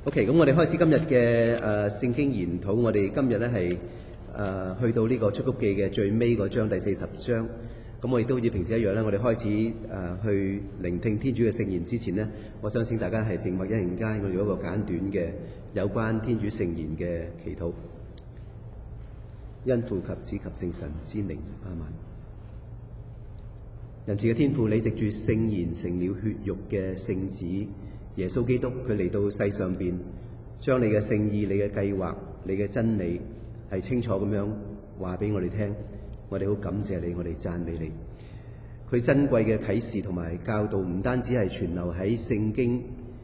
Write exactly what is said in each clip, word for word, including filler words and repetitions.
OK， 咁我哋開始今日嘅誒聖經研討。我哋今日咧係誒去到呢個出谷記嘅最尾嗰章第四十章。咁我亦都好似平時一樣咧，我哋開始誒、呃、去聆聽天主嘅聖言之前呢，我想請大家係靜默一陣間，我哋做一個簡短嘅有關天主聖言嘅祈禱。因父及子及聖神之名，阿們。仁慈嘅天父，你藉住聖言成了血肉嘅聖子耶穌基督，佢嚟到世上邊，將你嘅聖意、你嘅計劃、你嘅真理係清楚咁樣話俾我哋聽。我哋好感謝你，我哋讚美你。佢珍貴嘅啟示同埋教導，唔單止係存留喺聖經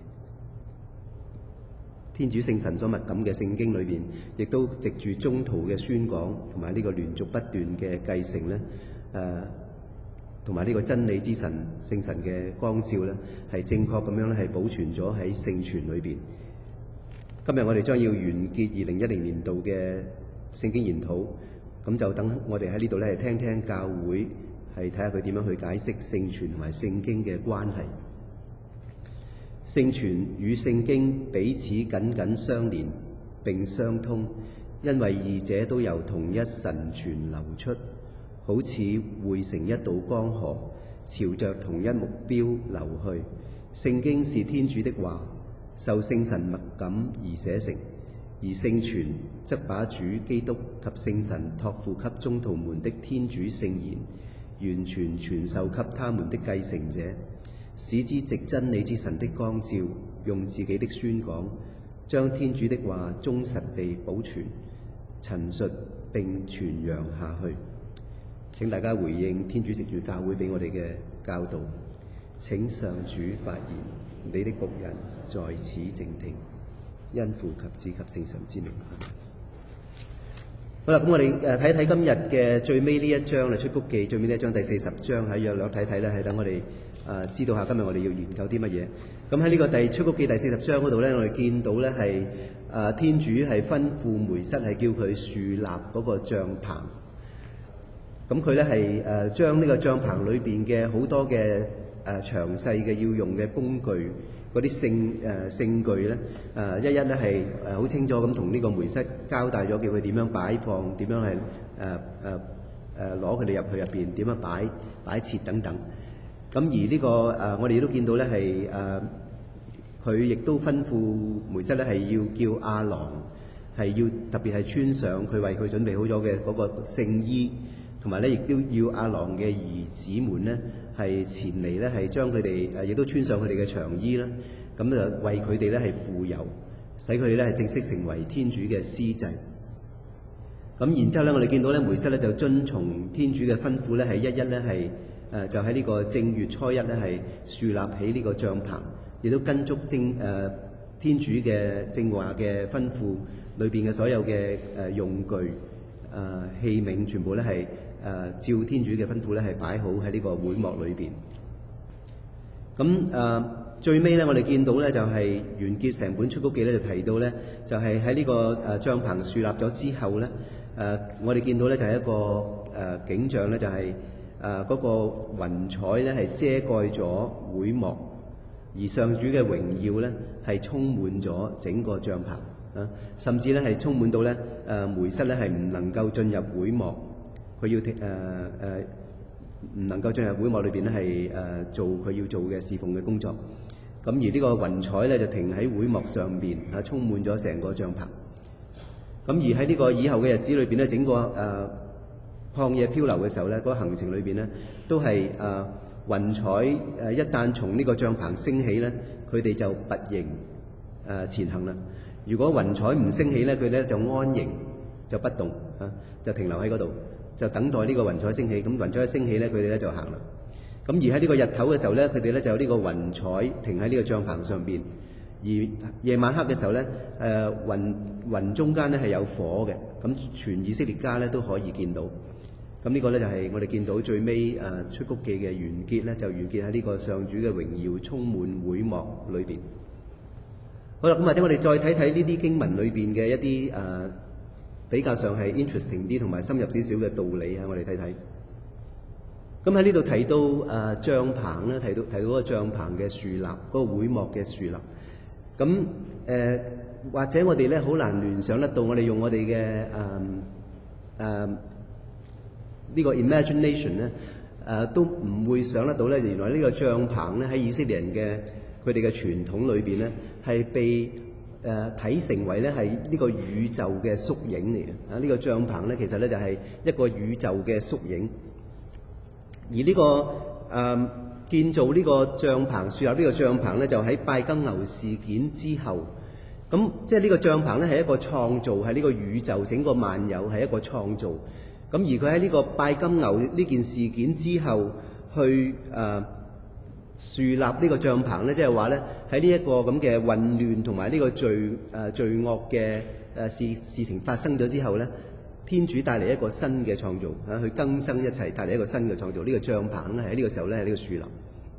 天主聖神所默感嘅聖經裏邊，亦都藉住中途嘅宣講同埋呢個連續不斷嘅繼承咧，誒同埋呢個真理之神聖神嘅光照咧，係正確咁樣咧係保存咗喺聖傳裏邊。今日我哋將要完結二零一零年度嘅聖經研討，咁就等我哋喺呢度咧係聽聽教會係睇下佢點樣去解釋聖傳同埋聖經嘅關係。聖傳與聖經彼此緊緊相連並相通，因為二者都由同一神泉流出，好似匯成一道江河，朝着同一目標流去。聖經是天主的話，受聖神默感而寫成，而聖傳則把主基督及聖神託付給宗徒們的天主聖言，完全傳授給他們的繼承者，使之藉真理之神的光照，用自己的宣講，將天主的話忠實地保存、陳述並傳揚下去。請大家回應天主藉住教會俾我哋嘅教導。請上主發言，你的僕人在此靜聽，因父及子及聖神之名。好啦，咁我哋誒睇睇今日嘅最尾呢一章啦，出谷記最尾呢一章第四十章，喺約略睇睇咧，係等我哋誒、呃、知道下今日我哋要研究啲乜嘢。咁喺呢個第出谷記第四十章嗰度咧，我哋見到咧係誒天主係吩咐梅瑟係叫佢樹立嗰個帳棚。咁佢咧係誒將呢個帳棚裏邊嘅好多嘅誒、呃、詳細嘅要用嘅工具，嗰啲聖誒聖具咧，誒、呃、一一咧係誒好清楚咁同呢個梅瑟交代咗，叫佢點樣擺放，點樣係誒誒誒攞佢哋入去入邊，點樣擺擺設等等。咁而呢、這個誒、呃、我哋都見到咧係誒佢亦都吩咐梅瑟咧係要叫亞郎係要特別係穿上佢為佢準備好咗嘅嗰個聖衣。同埋咧，亦都要亞郎嘅兒子們咧，係前嚟咧，係將佢哋誒，亦都穿上佢哋嘅長衣啦。咁就為佢哋咧係傅油，使佢哋咧係正式成為天主嘅司祭。咁然之後咧，我哋見到咧，梅瑟咧就遵從天主嘅吩咐咧，係一一咧係誒，就喺呢個正月初一咧係樹立起呢個帳棚，亦都跟足正誒、呃、天主嘅正話嘅吩咐裏邊嘅所有嘅誒、呃、用具誒、呃、器皿，全部咧係。誒、呃、照天主嘅吩咐咧，係擺好喺呢個會幕裏邊。咁誒、呃、最尾咧，我哋見到咧就係、是、完結成本出谷記咧，就提到咧就係喺呢個誒帳棚樹立咗之後咧，誒、呃、我哋見到咧就係、是、一個誒、呃、景象咧，就係誒嗰個雲彩咧係遮蓋咗會幕，而上主嘅榮耀咧係充滿咗整個帳棚啊，甚至咧係充滿到咧誒梅瑟咧係唔能夠進入會幕。佢要誒誒唔能夠進入會幕裏邊咧，係誒做佢要做嘅侍奉嘅工作。咁而呢個雲彩咧就停喺會幕上邊，啊充滿咗成個帳棚。咁而喺呢個以後嘅日子裏邊咧，整個誒曠野漂流嘅時候咧，嗰個行程裏邊咧，都係誒雲彩誒一旦從呢個帳棚升起咧，佢哋就拔營誒前行啦。如果雲彩唔升起咧，佢咧就安營就不動啊，就停留喺嗰度。就等待呢個雲彩升起，咁雲彩一升起咧，佢哋咧就行啦。咁而喺呢個日頭嘅時候咧，佢哋咧就有呢個雲彩停喺呢個帳棚上邊。而夜晚黑嘅時候咧，誒、呃、雲雲中間咧係有火嘅，咁全以色列家咧都可以見到。咁呢個咧就係我哋見到最尾誒、呃、出谷記嘅完結咧，就完結喺呢個上主嘅榮耀充滿會幕裏邊。好啦，咁或者我哋再睇睇呢啲經文裏邊嘅一啲誒。呃比較上係 interesting 啲同埋深入少少嘅道理啊，我哋睇睇。咁喺呢度提到誒、呃、帳棚咧，提到提到嗰個帳棚嘅樹立，嗰、那個會幕嘅樹立。咁誒或者我哋咧好難聯想得到，我哋用我哋嘅誒誒呢個 imagination 咧，誒都唔會想得到咧，原來呢個帳棚咧喺以色列人嘅佢哋嘅傳統裏邊咧，係被誒睇成為咧係呢個宇宙嘅縮影嚟嘅。啊，呢個帳棚咧其實咧就係一個宇宙嘅縮影。而呢個誒建造呢個帳棚、樹立呢個帳棚咧，就喺拜金牛事件之後。咁即係呢個帳棚咧係一個創造，係呢個宇宙整個萬有係一個創造。咁而佢喺呢個拜金牛呢件事件之後，去誒樹立呢個帳棚咧，即係話咧喺呢一個咁嘅混亂同埋呢個罪誒、呃、罪惡嘅誒事事情發生咗之後咧，天主帶嚟一個新嘅創造嚇，去更新一切，帶嚟一個新嘅創造。呢、這個帳棚咧喺呢個時候咧喺呢個樹立。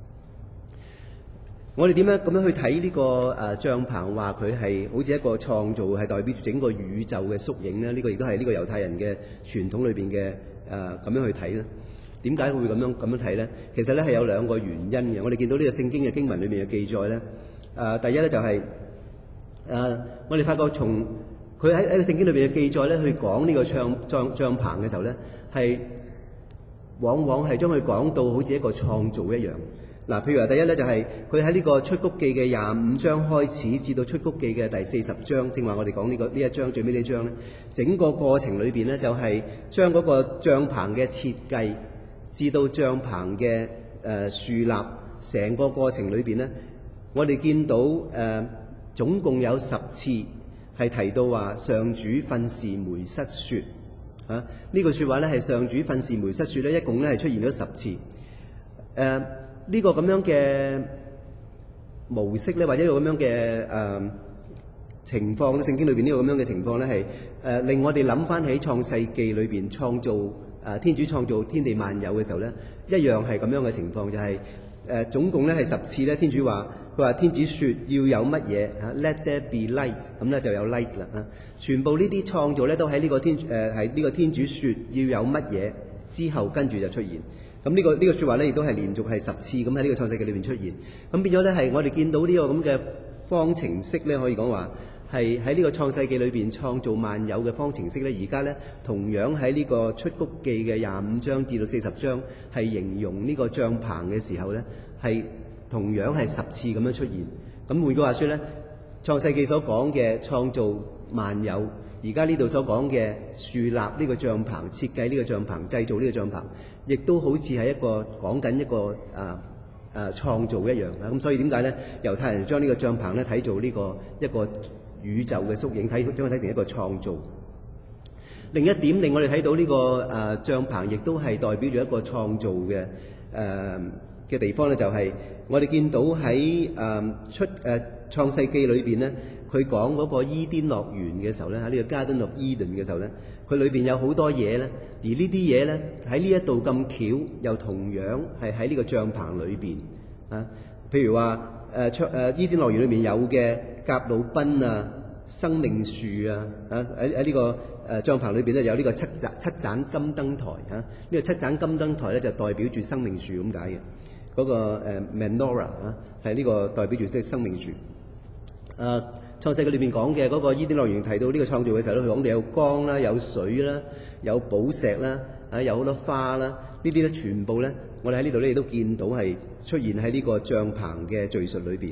我哋點樣咁樣去睇呢個誒帳棚？話佢係好似一個創造，係代表住整個宇宙嘅縮影咧。呢、這個亦都係呢個猶太人嘅傳統裏邊嘅誒咁樣去睇咧。點解會咁樣咁樣睇咧？其實咧係有兩個原因嘅。我哋見到呢個聖經嘅經文裏面嘅記載咧，誒、呃、第一咧就係、是、誒、呃、我哋發覺從佢喺喺個聖經裏邊嘅記載咧，去講呢個帳帳帳棚嘅時候咧，係往往係將佢講到好似一個創造一樣。嗱，譬如話第一咧就係佢喺呢個出谷記嘅廿五章開始，至到出谷記嘅第四十章，正話我哋講呢個呢一章最尾呢章咧，整個過程裏邊咧就係將嗰個帳棚嘅設計，至到帳棚嘅誒樹立，成個過程裏邊咧，我哋見到誒、呃、總共有十次係提到話上主訓示梅瑟説啊，呢句説話咧係上主訓示梅瑟説咧，一共咧係出現咗十次誒。呃呢個咁樣嘅模式咧，或者一個咁樣嘅誒、呃、情況咧，聖經裏邊呢個咁樣嘅情況咧，係誒、呃、令我哋諗翻起創世記裏邊創造誒、呃、天主創造天地萬有嘅時候咧，一樣係咁樣嘅情況，就係、是、誒、呃、總共咧係十次咧。天主話佢話天主説要有乜嘢嚇 ，Let there be light，咁咧就有 light 啦嚇。全部呢啲創造咧都喺呢個天誒係呢個天主説要有乜嘢之後，跟住就出現。咁呢、這個呢、這個説話咧，亦都係連續係十次咁喺呢個創世記裏邊出現。咁變咗咧，係我哋見到呢個咁嘅方程式咧，可以講話係喺呢個創世記裏邊創造萬有嘅方程式咧。而家咧同樣喺呢個出谷記嘅廿五章至到四十章係形容呢個帳棚嘅時候咧，係同樣係十次咁樣出現。咁換句話説咧，創世記所講嘅創造萬有，而家呢度所講嘅樹立呢個帳棚、設計呢個帳棚、製造呢個帳棚，亦都好似係一個講緊一個啊啊創造一樣啊！咁所以點解咧？猶太人將呢個帳棚咧睇做呢個一個宇宙嘅縮影，睇將佢睇成一個創造。另一點令我哋睇到呢個啊帳棚，亦都係代表住一個創造嘅誒嘅地方咧，就係、是、我哋見到喺誒、啊、出誒、啊、創世記裏邊咧。佢講嗰個伊甸樂園嘅時候咧，喺呢個 Garden of Eden 嘅時候咧，佢裏邊有好多嘢咧，而呢啲嘢咧喺呢一度咁巧，又同樣係喺呢個帳棚裏邊啊。譬如話誒出誒伊甸樂園裏面有嘅革魯賓啊、生命樹啊，啊喺喺呢個誒帳棚裏邊咧有呢個七盞七盞金燈台啊。呢、這個七盞金燈台咧就代表住生命樹咁解嘅，嗰、那個誒 Menorah 啊係呢個代表住啲生命樹。誒、啊。創世記裏邊講嘅嗰個伊甸樂園提到呢個創造嘅時候咧，佢講到有光啦、有水啦、有寶石啦、啊有好多花啦，呢啲咧全部咧，我哋喺呢度咧亦都見到係出現喺呢個帳棚嘅敘述裏邊。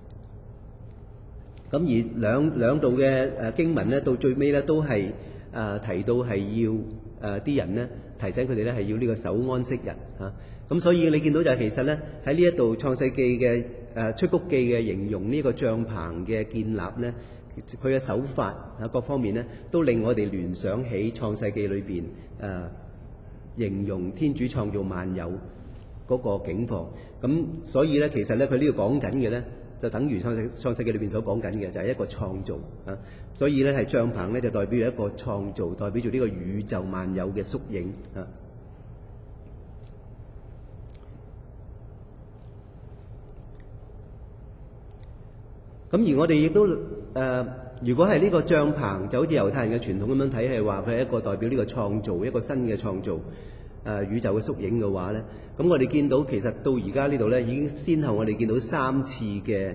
咁而兩兩度嘅誒經文咧，到最尾咧都係誒、呃、提到係要誒啲、呃、人咧提醒佢哋咧係要呢個守安息日嚇。咁、啊、所以你見到就係其實咧喺呢一度創世記嘅。誒出谷記嘅形容呢個帳棚嘅建立咧，佢嘅手法啊各方面咧，都令我哋聯想起創世記裏邊誒形容天主創造萬有嗰個境況。咁所以咧，其實咧佢呢度講緊嘅咧，就等於創世創世記裏邊所講緊嘅，就係一個創造啊。所以咧係帳棚咧就代表住一個創造，代表住呢個宇宙萬有嘅縮影啊。咁而我哋亦都誒、呃，如果係呢個帳棚，就好似猶太人嘅傳統咁樣睇，係話佢係一個代表呢個創造，一個新嘅創造，誒、呃、宇宙嘅縮影嘅話咧，咁我哋見到其實到而家呢度咧，已經先後我哋見到三次嘅誒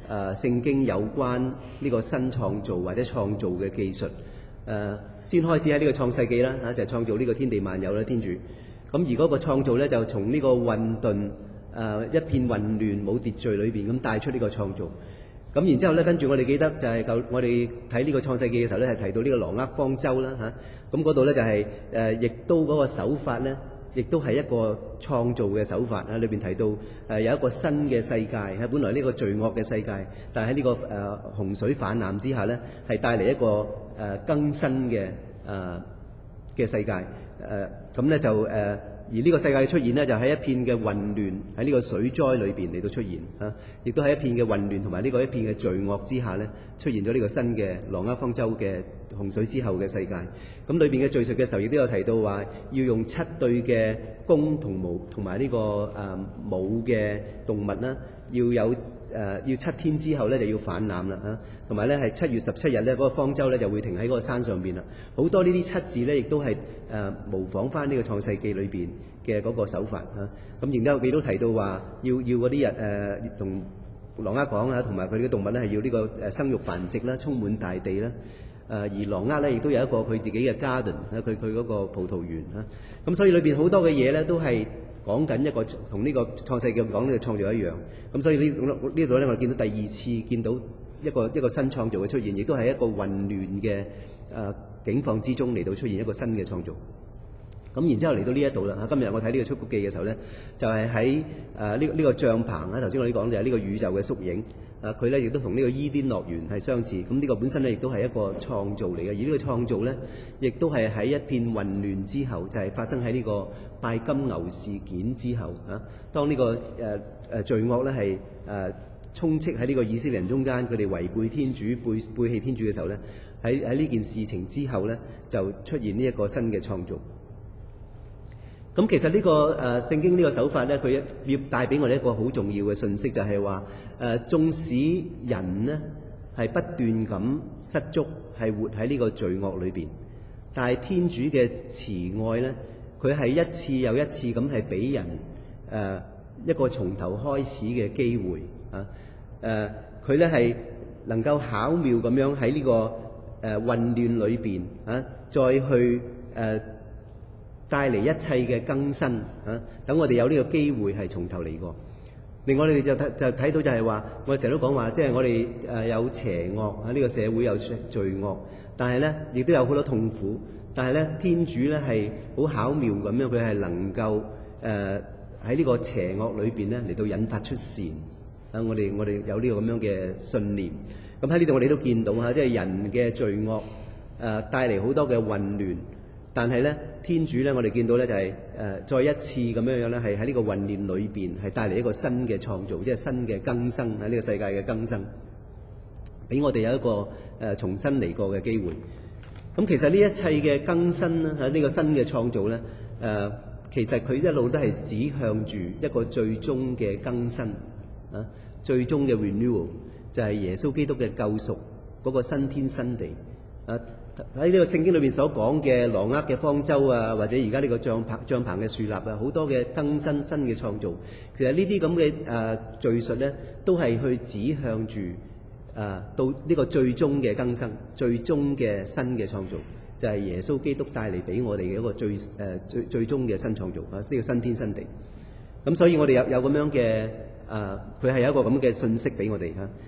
誒聖經有關呢個新創造或者創造嘅技術。誒、呃、先開始喺呢個創世記啦嚇，就係、是、創造呢個天地萬有啦，天主。咁而嗰個創造咧，就從呢個混沌誒、呃、一片混亂冇秩序裏邊咁帶出呢個創造。咁然之後咧，跟住我哋記得就係舊我哋睇呢個創世記嘅時候咧，係提到呢個挪厄方舟啦嚇。咁嗰度咧就係、是、誒、呃，亦都嗰個手法咧，亦都係一個創造嘅手法啊。裏邊提到誒、呃、有一個新嘅世界，喺本來呢個罪惡嘅世界，但係喺呢個誒、呃、洪水泛濫之下咧，係帶嚟一個誒、呃、更新嘅誒嘅世界。誒咁咧就誒。呃而呢個世界嘅出現呢，就喺一片嘅混亂，喺呢個水災裏邊嚟到出現啊！亦都喺一片嘅混亂同埋呢個一片嘅罪惡之下呢，出現咗呢個新嘅挪厄方舟嘅洪水之後嘅世界。咁裏邊嘅敘述嘅時候，亦都有提到話要用七對嘅公同母同埋呢個誒母嘅動物啦，要有誒、呃、要七天之後呢，就要泛濫啦嚇，同埋呢係七月十七日呢，嗰、那個方舟呢就會停喺嗰個山上邊啦。好多呢啲七字呢，亦都係誒、呃、模仿翻呢個創世記裏邊嘅嗰個手法嚇。咁然之後佢都提到話要要嗰啲人誒同挪厄講啊，同埋佢哋嘅動物呢，係要呢個誒生育繁殖啦，充滿大地啦。誒、呃、而挪厄呢，亦都有一個佢自己嘅 garden 啊，佢佢嗰個葡萄園嚇。咁所以裏邊好多嘅嘢呢，都係講緊一個同呢個創世記講呢個創造一樣。咁所以呢呢度咧，我哋見到第二次見到一個一個新創造嘅出現，亦都係一個混亂嘅誒境況之中嚟到出現一個新嘅創造。咁然之後嚟到呢一度啦嚇，今日我睇呢個出谷記嘅時候咧，就係喺誒呢呢個帳棚啦。頭先我哋講就係呢個宇宙嘅縮影。啊，佢咧亦都同呢個伊甸樂園係相似。咁呢個本身咧亦都係一個創造嚟嘅。而呢個創造咧，亦都係喺一片混亂之後，就係、是、發生喺呢個拜金牛事件之後啊。當呢、這個誒誒、呃、罪惡咧係誒充斥喺呢個以色列人中間，佢哋違背天主、背背棄天主嘅時候咧，喺喺呢件事情之後咧，就出現呢一個新嘅創造。咁其實呢、這個誒、呃、聖經呢個手法咧，佢要帶俾我哋一個好重要嘅信息，就係話誒，縱使人呢係不斷咁失足，係活喺呢個罪惡裏邊，但係天主嘅慈愛咧，佢係一次又一次咁係俾人誒、呃、一個從頭開始嘅機會啊！誒，佢咧係能夠巧妙咁樣喺呢、這個誒、呃、混亂裏邊啊，再去誒。呃帶嚟一切嘅更新啊！等我哋有呢個機會係從頭嚟過。另外我哋就睇就睇到就係話，我哋成日都講話，即係我哋誒有邪惡喺呢個社會有罪惡，但係咧亦都有好多痛苦。但係咧天主咧係好巧妙咁樣，佢係能夠誒喺呢個邪惡裏邊咧嚟到引發出善啊！我哋我哋有呢個咁樣嘅信念。咁喺呢度我哋都見到嚇，即係人嘅罪惡誒帶嚟好多嘅混亂。但係咧，天主咧，我哋見到咧就係、是、誒、呃、再一次咁樣樣咧，係喺呢個混亂裏邊係帶嚟一個新嘅創造，即係新嘅更新喺呢個世界嘅更新，俾我哋有一個誒、呃、重新嚟過嘅機會。咁、嗯、其實呢一切嘅更新咧，喺、這、呢個新嘅創造咧，誒、呃、其實佢一路都係指向住一個最終嘅更新啊，最終嘅 renewal 就係耶穌基督嘅救贖嗰、那個新天新地啊。喺呢個聖經裏面所講嘅挪厄嘅方舟啊，或者而家呢個帳棚帳篷嘅樹立啊，好多嘅更新新嘅創造，其實呢啲咁嘅誒敘述咧，都係去指向住誒、呃、到呢個最終嘅更新、最終嘅新嘅創造，就係、是、耶穌基督帶嚟俾我哋嘅一個最誒、呃、最最終嘅新創造啊！呢、這個新天新地。咁所以我哋有有咁樣嘅誒，佢、呃、係有一個咁嘅信息俾我哋嚇，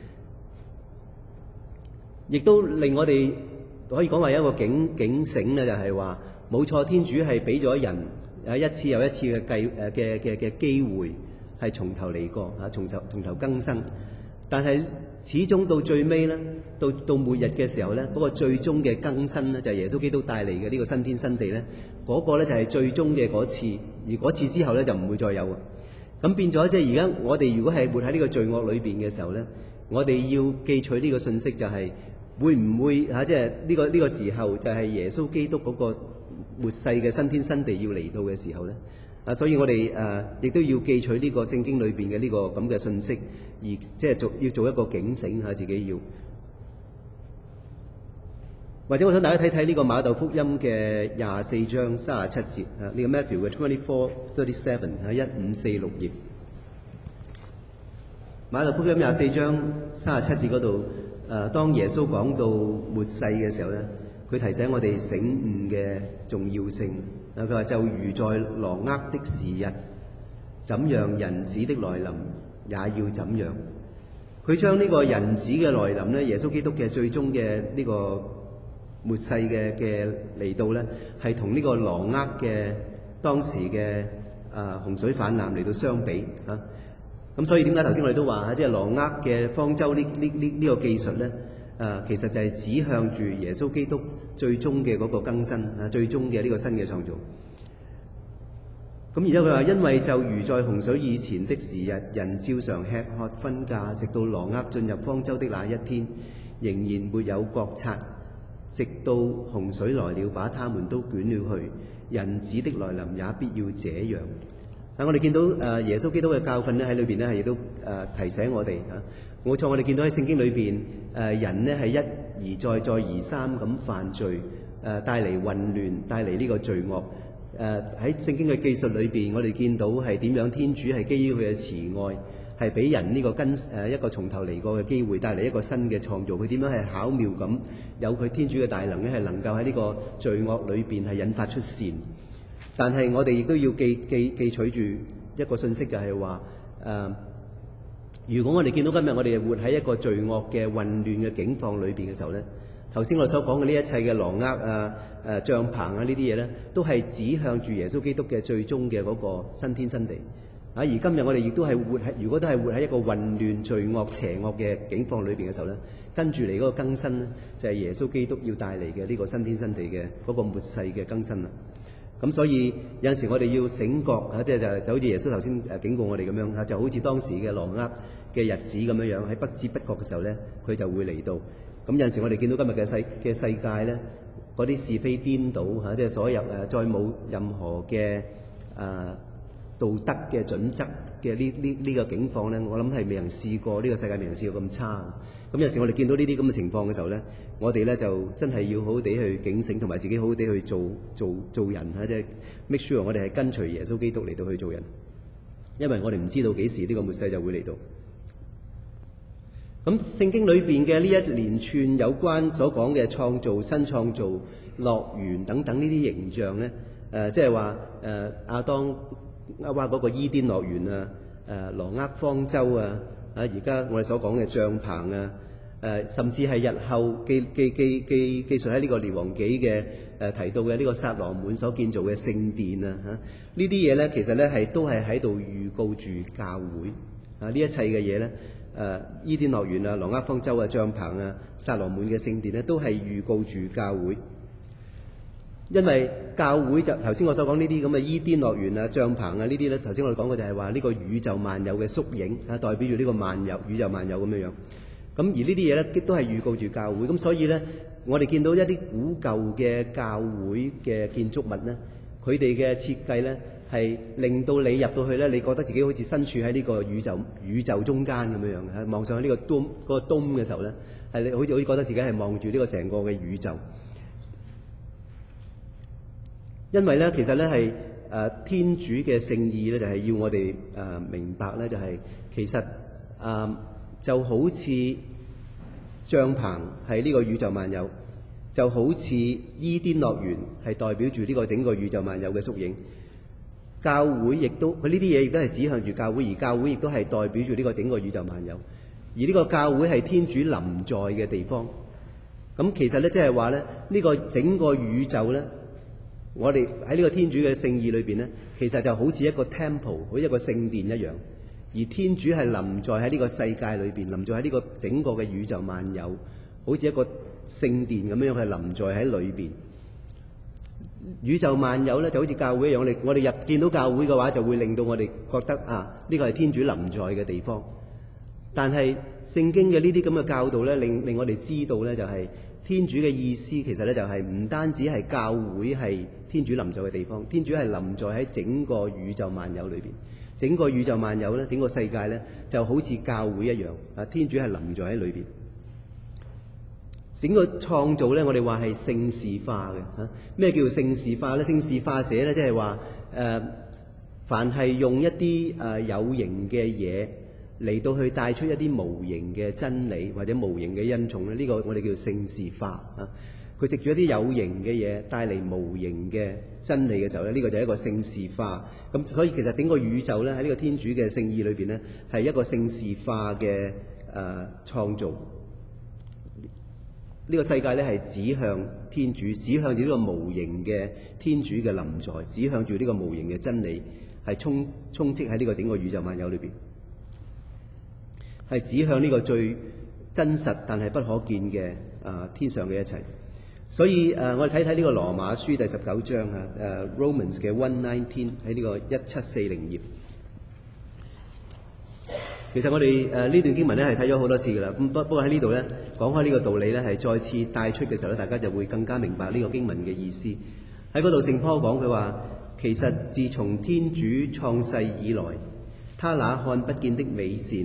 亦都令我哋。可以講話有一個警警醒咧，就係話冇錯，天主係俾咗人有一次又一次嘅計誒嘅嘅嘅機會，係從頭嚟過嚇，從頭從頭更新。但係始終到最尾咧，到到末日嘅時候咧，嗰、那個最終嘅更新咧，就係、是、耶穌基督帶嚟嘅呢個新天新地咧，嗰、那個咧就係最終嘅嗰次，而嗰次之後咧就唔會再有。咁變咗即係而家我哋如果係活喺呢個罪惡裏邊嘅時候咧，我哋要記取呢個信息就係、是。會唔會嚇？即係呢個呢、這個時候就係耶穌基督嗰個末世嘅新天新地要嚟到嘅時候咧。啊，所以我哋誒亦都要記取呢個聖經裏邊嘅呢個咁嘅信息，而即係做要做一個警醒嚇自己要。或者我想大家睇睇呢個馬竇福音嘅廿四章三十七節啊，呢、這個 Matthew 嘅 twenty four thirty seven 喺一五四六頁。 馬太福音廿四章三十七節嗰度，誒當耶穌講到末世嘅時候咧，佢提醒我哋醒悟嘅重要性。佢話就如在狼厄的時日，怎樣人子的來臨也要怎樣。佢將呢個人子嘅來臨咧，耶穌基督嘅最終嘅呢個末世嘅嘅嚟到咧，係同呢個狼厄嘅當時嘅啊洪水泛濫嚟到相比嚇。咁所以點解頭先我哋都話即係狼厄嘅方舟呢呢呢呢個技術咧？誒其實就係指向住耶穌基督最終嘅嗰個更新啊，最終嘅呢個新嘅創造。咁然之後佢話，因為就如在洪水以前的時日，人照常吃喝婚嫁，直到狼厄進入方舟的那一天，仍然沒有覺察，直到洪水來了，把他們都捲了去。人子的來臨也必要這樣。啊！我哋見到誒耶穌基督嘅教訓咧喺裏邊咧係亦都誒提醒我哋嚇。冇錯，我哋見到喺聖經裏邊誒人咧係一而再再而三咁犯罪，誒帶嚟混亂，帶嚟呢個罪惡。誒喺聖經嘅記述裏邊，我哋見到係點樣天主係基於佢嘅慈愛，係俾人呢個跟誒一個從頭嚟過嘅機會，帶嚟一個新嘅創造。佢點樣係巧妙咁有佢天主嘅大能咧，係能夠喺呢個罪惡裏邊係引發出善。但係我哋亦都要記記記取住一個信息，就係話誒，如果我哋見到今日我哋活喺一個罪惡嘅混亂嘅境況裏邊嘅時候咧，頭先我所講嘅呢一切嘅狼厄啊、誒帳篷啊呢啲嘢咧，都係指向住耶穌基督嘅最終嘅嗰個新天新地啊。而今日我哋亦都係活喺，如果都係活喺一個混亂、罪惡、邪惡嘅境況裏邊嘅時候咧，跟住嚟嗰個更新咧，就係耶穌基督要帶嚟嘅呢個新天新地嘅嗰個末世嘅更新啦。咁所以有陣時我哋要醒覺嚇，即係就就好似耶穌頭先誒警告我哋咁樣嚇，就好似當時嘅狼厄嘅日子咁樣樣，喺不知不覺嘅時候咧，佢就會嚟到。咁有陣時我哋見到今日嘅世嘅世界咧，嗰啲是非顛倒嚇，即係所有誒再冇任何嘅誒道德嘅準則嘅呢呢呢個境況咧，我諗係未曾試過，呢個世界未曾試過咁差。咁有時我哋見到呢啲咁嘅情況嘅時候咧，我哋咧就真係要好好地去警醒，同埋自己好好地去做做做人嚇，即係 make sure 我哋係跟隨耶穌基督嚟到去做人，因為我哋唔知道幾時呢個末世就會嚟到。咁聖經裏邊嘅呢一連串有關所講嘅創造、新創造、樂園等等呢啲形象咧，誒即係話誒亞當亞娃嗰個伊甸樂園啊，誒狼厄方舟啊。啊！而家我哋所講嘅帳篷啊，誒甚至係日後記記記記記述喺呢個列王紀嘅誒提到嘅呢個撒羅滿所建造嘅聖殿啊，嚇呢啲嘢咧，其實咧係都係喺度預告住教會啊！呢一切嘅嘢咧，誒伊甸樂園啊、狼厄方舟啊、帳篷啊、撒羅滿嘅聖殿咧，都係預告住教會。因為教會就頭先我所講呢啲咁嘅伊甸樂園啊、帳篷啊呢啲咧，頭先我哋講過就係話呢個宇宙萬有嘅縮影啊，代表住呢個萬有宇宙萬有咁樣樣。咁而呢啲嘢咧，都係預告住教會。咁所以咧，我哋見到一啲古舊嘅教會嘅建築物咧，佢哋嘅設計咧係令到你入到去咧，你覺得自己好似身處喺呢個宇宙宇宙中間咁樣樣嘅，望上去呢個 dome 嗰個 dome嘅時候咧，係你好似好似覺得自己係望住呢個成個嘅宇宙。因為咧，其實咧係誒天主嘅聖意咧，就係要我哋誒、呃、明白咧，就係、是、其實誒、呃、就好似帳篷係呢個宇宙萬有，就好似伊甸樂園係代表住呢個整個宇宙萬有嘅縮影。教會亦都佢呢啲嘢亦都係指向住教會，而教會亦都係代表住呢個整個宇宙萬有。而呢個教會係天主臨在嘅地方。咁其實咧，即係話咧，呢、這個整個宇宙咧。我哋喺呢個天主嘅聖意裏邊咧，其實就好似一個 temple， 好似一個聖殿一樣。而天主係臨在喺呢個世界裏邊，臨在喺呢個整個嘅宇宙萬有，好似一個聖殿咁樣，係臨在喺裏邊。宇宙萬有咧就好似教會一樣，我哋我哋入見到教會嘅話，就會令到我哋覺得啊，呢個係天主臨在嘅地方。但係聖經嘅呢啲咁嘅教導咧，令令我哋知道咧，就係天主嘅意思其實咧就係唔單止係教會係天主臨在嘅地方，天主係臨在喺整個宇宙萬有裏邊。整個宇宙萬有咧，整個世界咧就好似教會一樣，啊，天主係臨在喺裏邊。整個創造咧，我哋話係聖事化嘅嚇。咩叫聖事化咧？聖事化者咧，即係話誒，凡係用一啲誒有形嘅嘢嚟到去帶出一啲無形嘅真理或者無形嘅恩寵咧，呢、這個我哋叫聖事化啊。佢藉住一啲有形嘅嘢帶嚟無形嘅真理嘅時候咧，呢、這個就係一個聖事化。咁所以其實整個宇宙咧喺呢個天主嘅聖意裏邊咧，係一個聖事化嘅誒創造。呢、這個世界咧係指向天主，指向住呢個無形嘅天主嘅臨在，指向住呢個無形嘅真理，係充充斥喺呢個整個宇宙萬有裏邊，係指向呢個最真實但係不可見嘅啊、呃、天上嘅一切。所以誒、呃，我哋睇睇呢個羅馬書第十九章啊，誒、呃、Romans 嘅一百九十喺呢個一七四零頁。其實我哋誒呢段經文咧係睇咗好多次㗎啦。咁不不過喺呢度咧講開呢個道理咧，係再次帶出嘅時候咧，大家就會更加明白呢個經文嘅意思。喺嗰度聖保羅講佢話，其實自從天主創世以來，他那看不見的美善。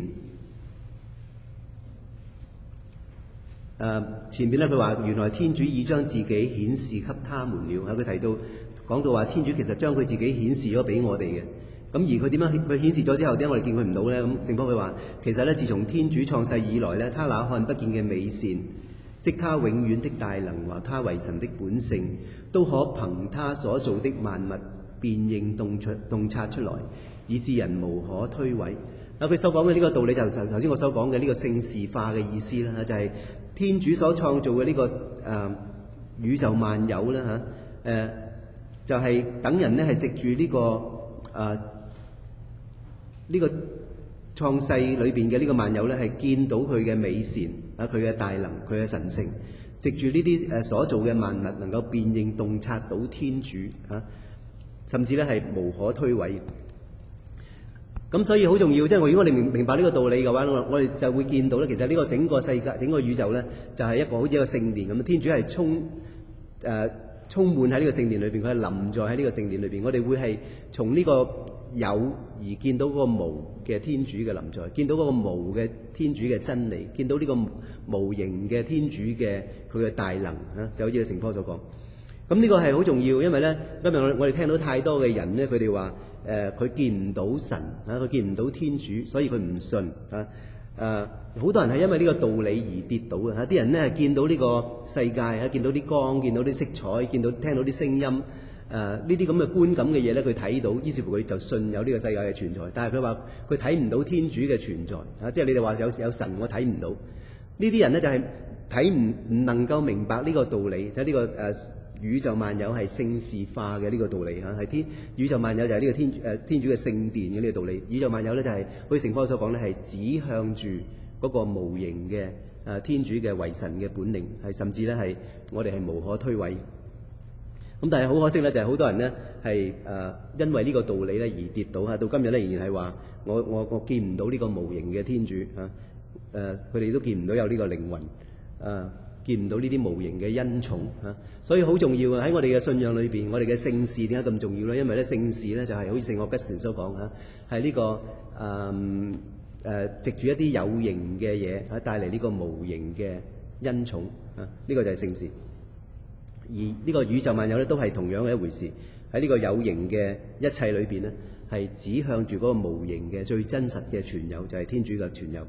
誒、呃、前面咧佢話原來天主已將自己顯示給他們了。喺佢提到講到話天主其實將佢自己顯示咗俾我哋嘅。咁而佢點樣佢顯示咗之後點解我哋見佢唔到咧？咁聖保羅佢話其實咧自從天主創世以來咧，他那看不見嘅美善，即他永遠的大能和他為神的本性，都可憑他所造的萬物辨認洞出洞察出來，以致人無可推諉。啊，佢所講嘅呢個道理就頭頭先我所講嘅呢個聖事化嘅意思啦，就係、是、天主所創造嘅呢、這個誒、呃、宇宙萬有啦嚇，誒、呃、就係、是、等人咧係藉住呢個誒呢、呃這個創世裏邊嘅呢個萬有咧係見到佢嘅美善啊，佢嘅大能，佢嘅神性，藉住呢啲誒所造嘅萬物能夠辨認洞察到天主啊，甚至咧係無可推諉。咁所以好重要，即係如果我哋明明白呢個道理嘅話，我我哋就會見到咧，其實呢個整個世界、整個宇宙咧，就係、是、一個好似一個聖殿咁。天主係充誒、呃、充滿喺呢個聖殿裏邊，佢係臨在喺呢個聖殿裏邊。我哋會係從呢個有而見到嗰個無嘅天主嘅臨在，見到嗰個無嘅天主嘅真理，見到呢個無形嘅天主嘅佢嘅大能啊，就好似聖保羅所講。咁呢個係好重要，因為咧今日我我哋聽到太多嘅人咧，佢哋話。誒佢、呃、見唔到神啊，佢見唔到天主，所以佢唔信啊。誒、呃、好多人係因為呢個道理而跌倒嘅嚇。啲、啊、人咧係見到呢個世界啊，見到啲光，見到啲色彩，見到聽到啲聲音，誒呢啲咁嘅觀感嘅嘢咧，佢睇到，於是乎佢就信有呢個世界嘅存在。但係佢話佢睇唔到天主嘅存在啊，即係你哋話有有神，我睇唔到。呢啲人咧就係睇唔唔能夠明白呢個道理，就係、是、呢、這個誒。呃宇宙萬有係聖事化嘅呢個道理嚇，係天宇宙萬有就係呢個天誒、呃、天主嘅聖殿嘅呢個道理。宇宙萬有咧就係好似聖保羅所講咧，係指向住嗰個無形嘅誒、呃、天主嘅為神嘅本領，係甚至咧係我哋係無可推諉。咁但係好可惜咧，就係、是、好多人咧係誒因為呢個道理咧而跌倒嚇，到今日咧仍然係話我我我見唔到呢個無形嘅天主嚇，誒佢哋都見唔到有呢個靈魂誒。呃見唔到呢啲無形嘅恩寵嚇，所以好重要啊！喺我哋嘅信仰裏邊，我哋嘅聖事點解咁重要咧？因為咧聖事咧就係好似聖奧格斯丁所講嚇，係呢、這個誒誒、呃、藉住一啲有形嘅嘢嚇帶嚟呢個無形嘅恩寵嚇，呢、這個就係聖事。而呢個宇宙萬有咧都係同樣嘅一回事，喺呢個有形嘅一切裏邊咧，係指向住嗰個無形嘅最真實嘅存有，就係、是、天主嘅存有。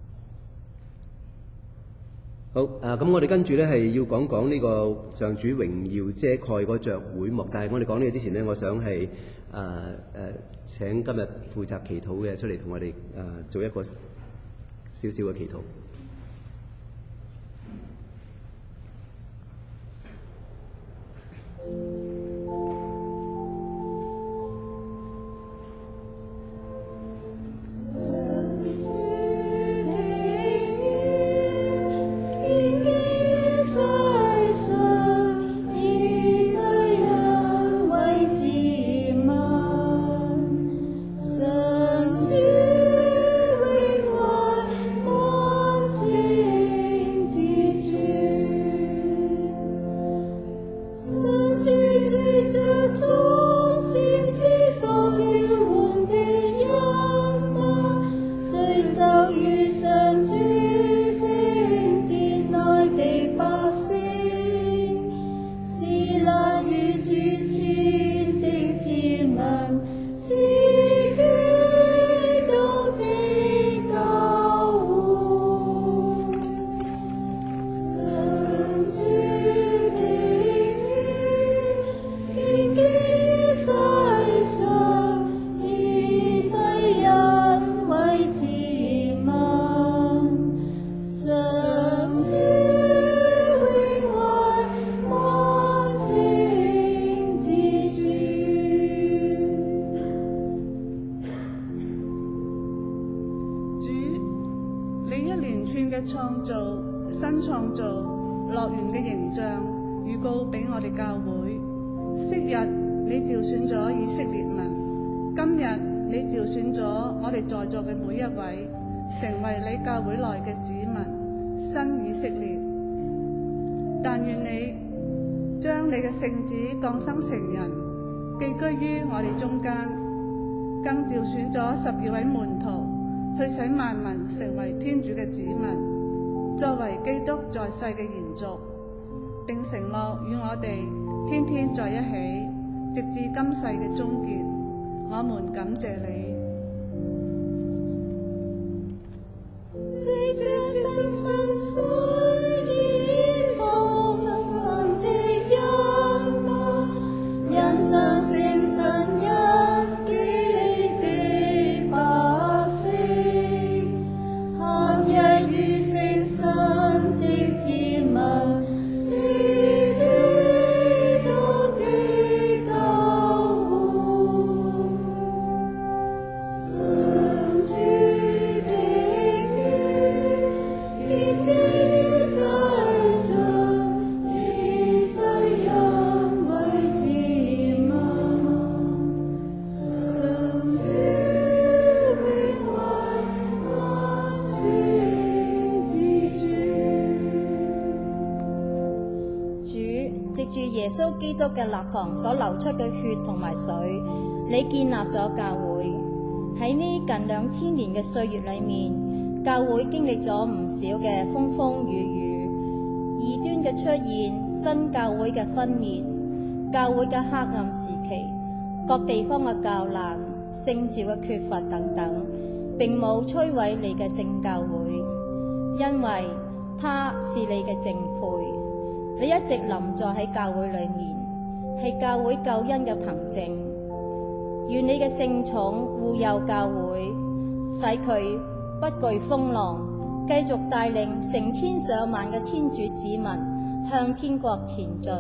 好啊！咁我哋跟住咧係要講講呢個上主榮耀遮蓋嗰著會幕，但係我哋講呢個之前呢，我想係誒誒請今日負責祈禱嘅出嚟同我哋誒、呃、做一個少少嘅祈禱。 是基督的救造、新創造樂園嘅形象預告俾我哋教會。昔日你召選咗以色列民，今日你召選咗我哋在座嘅每一位，成為你教會內嘅子民，新以色列。但願你將你嘅聖子降生成人，寄居於我哋中間，更召選咗十二位門徒，去使萬民成為天主嘅子民，作為基督在世嘅延續，並承諾與我哋天天在一起，直至今世嘅終結。我們感謝你。 耶穌基督嘅肋旁所流出嘅血同埋水，你建立咗教會。喺呢近兩千年嘅歲月裏面，教會經歷咗唔少嘅風風雨雨，異端嘅出現，新教會嘅分裂，教會嘅黑暗時期，各地方嘅教難，聖召嘅缺乏等等，並冇摧毀你嘅聖教會，因為他是你嘅正配。你一直臨在喺教會裏面，係教會救恩嘅憑證。願你嘅聖寵護佑教會，使佢不懼風浪，繼續帶領成千上萬嘅天主子民向天國前進。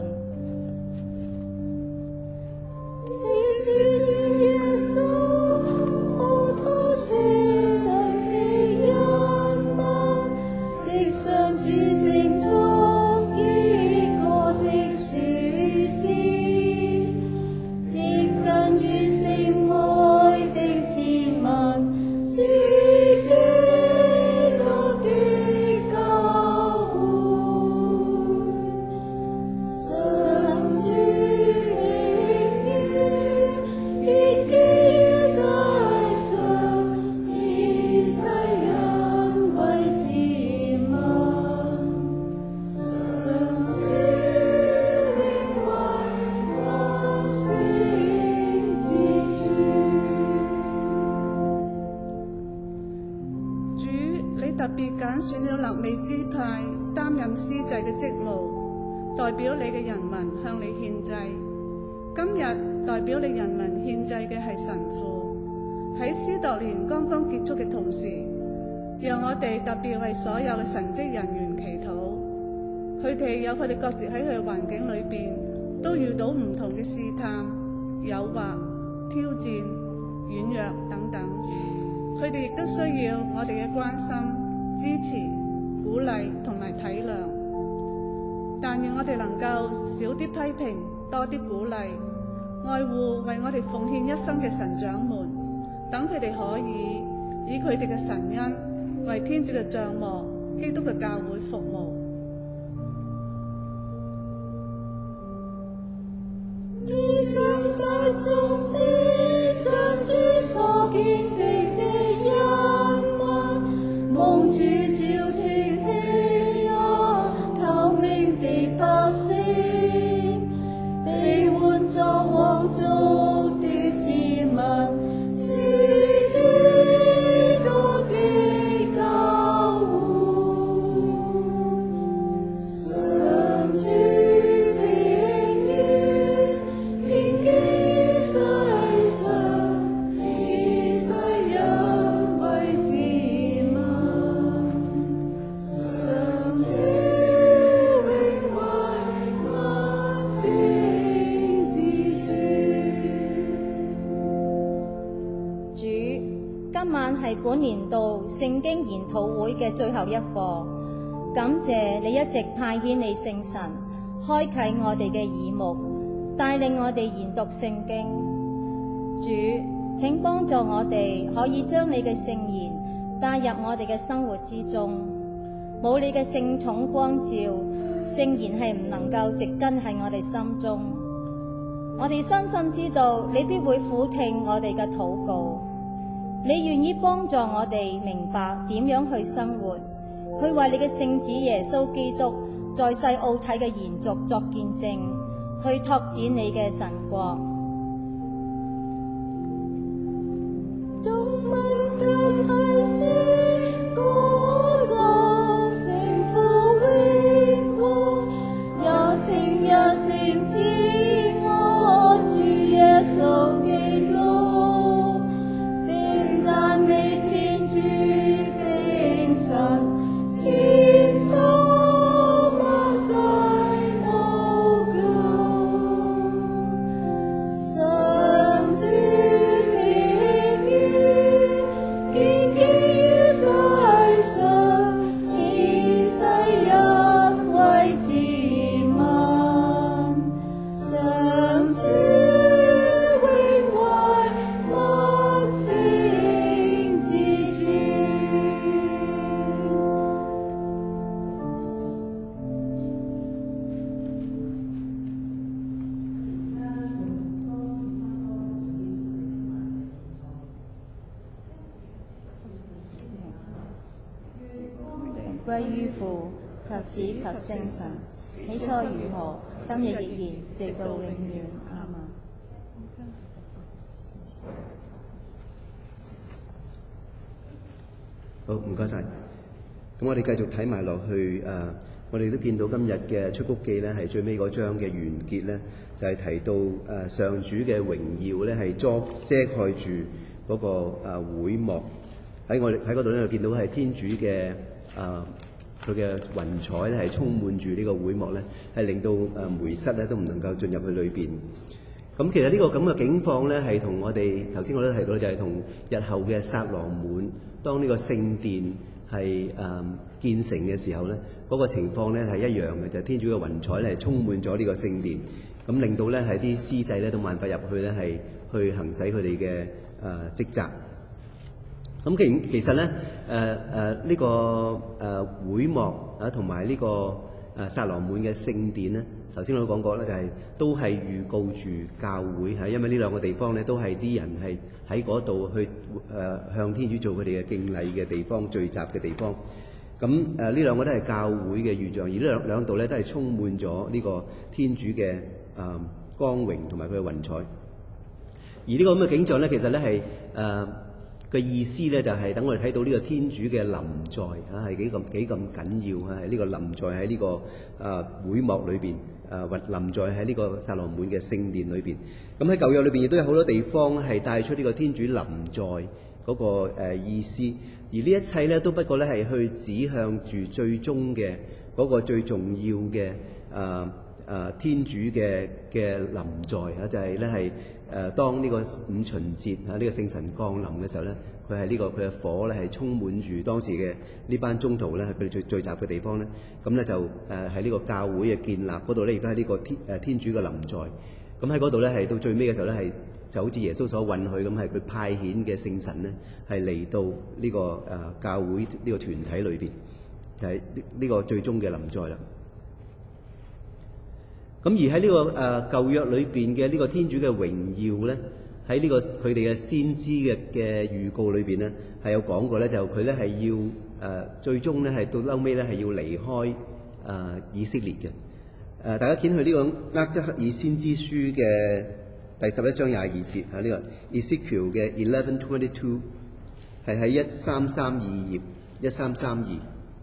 特別揀選了肋未支派擔任司祭嘅職務，代表你嘅人民向你獻祭。今日代表你人民獻祭嘅係神父。喺司鐸年剛剛結束嘅同時，讓我哋特別為所有嘅神職人員祈禱。佢哋有佢哋各自喺佢嘅環境裏邊都遇到唔同嘅試探、誘惑、挑戰、軟弱等等，佢哋亦都需要我哋嘅關心、支持、鼓勵同埋體諒。但願我哋能夠少啲批評，多啲鼓勵，愛護為我哋奉獻一生嘅神長們，等佢哋可以以佢哋嘅神恩為天主嘅帳幕、基督嘅教會服務。 天上大眾比上主所見的的恩物，蒙主照徹天下透明的百姓，被換作皇族的子民，是基督的教會。上主今晚係本年度聖經研討會嘅最後一課， 感謝你一直派遣你聖神，開啟我哋嘅耳目，帶領我哋研讀聖經。主，請幫助我哋可以將你嘅聖言帶入我哋嘅生活之中。冇你嘅聖寵光照，聖言係唔能夠植根喺我哋心中。我哋深深知道你必會俯聽我哋嘅禱告，你願意幫助我哋明白點樣去生活，去為你嘅聖子耶穌基督在世奧體嘅延續作見證，去拓展你嘅神國。 眾民嘅齊聲歌頌，聖父榮光，也稱一聖子我主耶穌基督，並讚美天主聖神，千秋萬世無窮。上主天意，建基於世上，以世人為子民。上主永為萬聖之主。 歸於父及子及聖神，起初如何，今日亦然，直到永遠。阿們。 好，唔該晒。咁我哋繼續睇埋落去誒、呃，我哋都見到今日嘅出谷記咧，係最尾嗰章嘅完結咧，就係、是、提到誒、呃、上主嘅榮耀咧，係遮遮蓋住嗰、那個誒、呃、會幕。喺我哋喺嗰度咧，就見到係天主嘅誒佢嘅雲彩咧，係充滿住呢個會幕咧，係令到誒梅瑟咧都唔能夠進入去裏邊。咁其實呢個咁嘅境況咧，係同我哋頭先我都提到，就係同日後嘅撒羅滿當呢個聖殿係誒、呃、建成嘅時候咧，嗰、那個情況咧係一樣嘅，就係、是、天主嘅雲彩咧係充滿咗呢個聖殿，咁令到咧係啲司祭咧都冇辦法入去咧係去行使佢哋嘅誒職責。咁其其實咧，誒誒呢個誒、呃、會幕啊，同埋呢個誒撒羅滿嘅聖殿咧，頭先我都講過咧，就係、是、都係預告住教會係，因為呢兩個地方咧都係啲人係喺嗰度去誒、呃、向天主做佢哋嘅敬禮嘅地方、聚集嘅地方。咁誒呢兩個都係教會嘅預象，而呢兩兩度咧都係充滿咗呢個天主嘅誒、呃、光榮同埋佢嘅雲彩。而呢個咁嘅景象咧，其實咧係誒嘅意思咧，就係、是、等我哋睇到呢個天主嘅臨在啊，係幾咁幾咁緊要啊！係呢個臨在喺呢、這個誒、呃、會幕裏邊，誒或臨在喺呢個撒羅滿嘅聖殿裏邊。咁喺舊約裏邊亦都有好多地方係帶出呢個天主臨在嗰、那個、呃、意思。而呢一切咧，都不過咧係去指向住最終嘅嗰個最重要嘅誒誒天主嘅嘅臨在啊，就係咧係。誒、呃，當呢個五旬節啊，呢、這個聖神降臨嘅時候咧，佢係呢個佢嘅火咧係充滿住當時嘅呢班宗徒咧，係佢哋聚聚集嘅地方咧。咁咧就誒喺呢個教會嘅建立嗰度咧，亦都係呢個天誒、呃、天主嘅臨在。咁喺嗰度咧係到最尾嘅時候咧，係就好似耶穌所允許咁，係佢派遣嘅聖神咧，係嚟到呢、這個誒、呃、教會呢個團體裏邊，就係呢呢個最終嘅臨在啦。咁而喺呢、這個誒、呃、舊約裏邊嘅呢個天主嘅榮耀咧，喺呢、這個佢哋嘅先知嘅嘅預告裏邊咧，係有講過咧，就佢咧係要誒、呃、最終咧係到嬲尾咧係要離開誒、呃、以色列嘅。誒、呃、大家見去呢個厄則克爾先知書嘅第十一章廿二節啊，呢、這個 Ezekiel 嘅 eleven twenty two 係喺一三三二頁一三三二。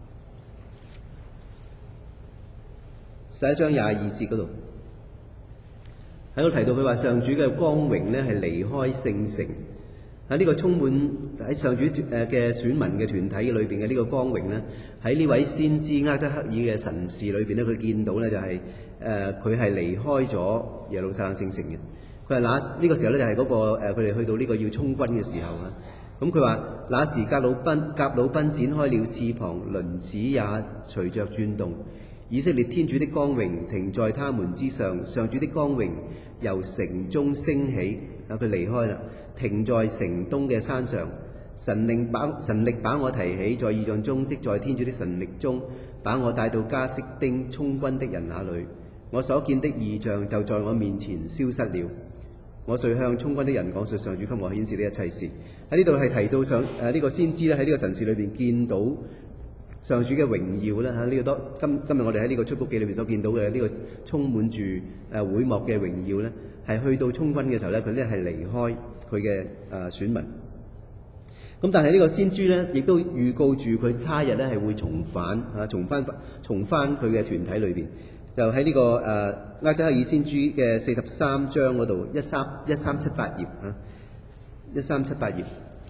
十一章廿二節嗰度，喺度提到佢話上主嘅光榮咧係離開聖城，喺呢個充滿喺上主誒嘅選民嘅團體裏邊嘅呢個光榮咧，喺呢位先知厄則克爾嘅神視裏邊咧，佢見到咧就係誒佢係離開咗耶路撒冷聖城嘅。佢係嗱呢個時候咧就係嗰、那個佢哋、呃、去到呢個要衝軍嘅時候啊。 咁佢話：那時革魯賓革魯賓展開了翅膀，輪子也隨着轉動。以色列天主的光榮停在他們之上，上主的光榮由城中升起。啊，佢離開啦，停在城東嘅山上。神令把神力把我提起，在異象中，即在天主的神力中，把我帶到加色丁充軍的人那裏。我所見的異象就在我面前消失了。我遂向充軍的人講述上主給我顯示的一切事。喺呢度係提到上誒呢、呃這個先知咧，喺呢個神視裏邊見到上主嘅榮耀咧嚇。呢、這個多今今日我哋喺呢個出谷記裏邊所見到嘅呢、這個充滿住誒、呃、會幕嘅榮耀咧，係去到充軍嘅時候咧，佢咧係離開佢嘅誒選民。咁但係呢個先知咧，亦都預告住佢他日咧係會重返嚇、啊，重翻重翻佢嘅團體裏邊。就喺呢、這個誒厄則克耳先知嘅四十三章嗰度，一三一三七八頁啊，一三七八頁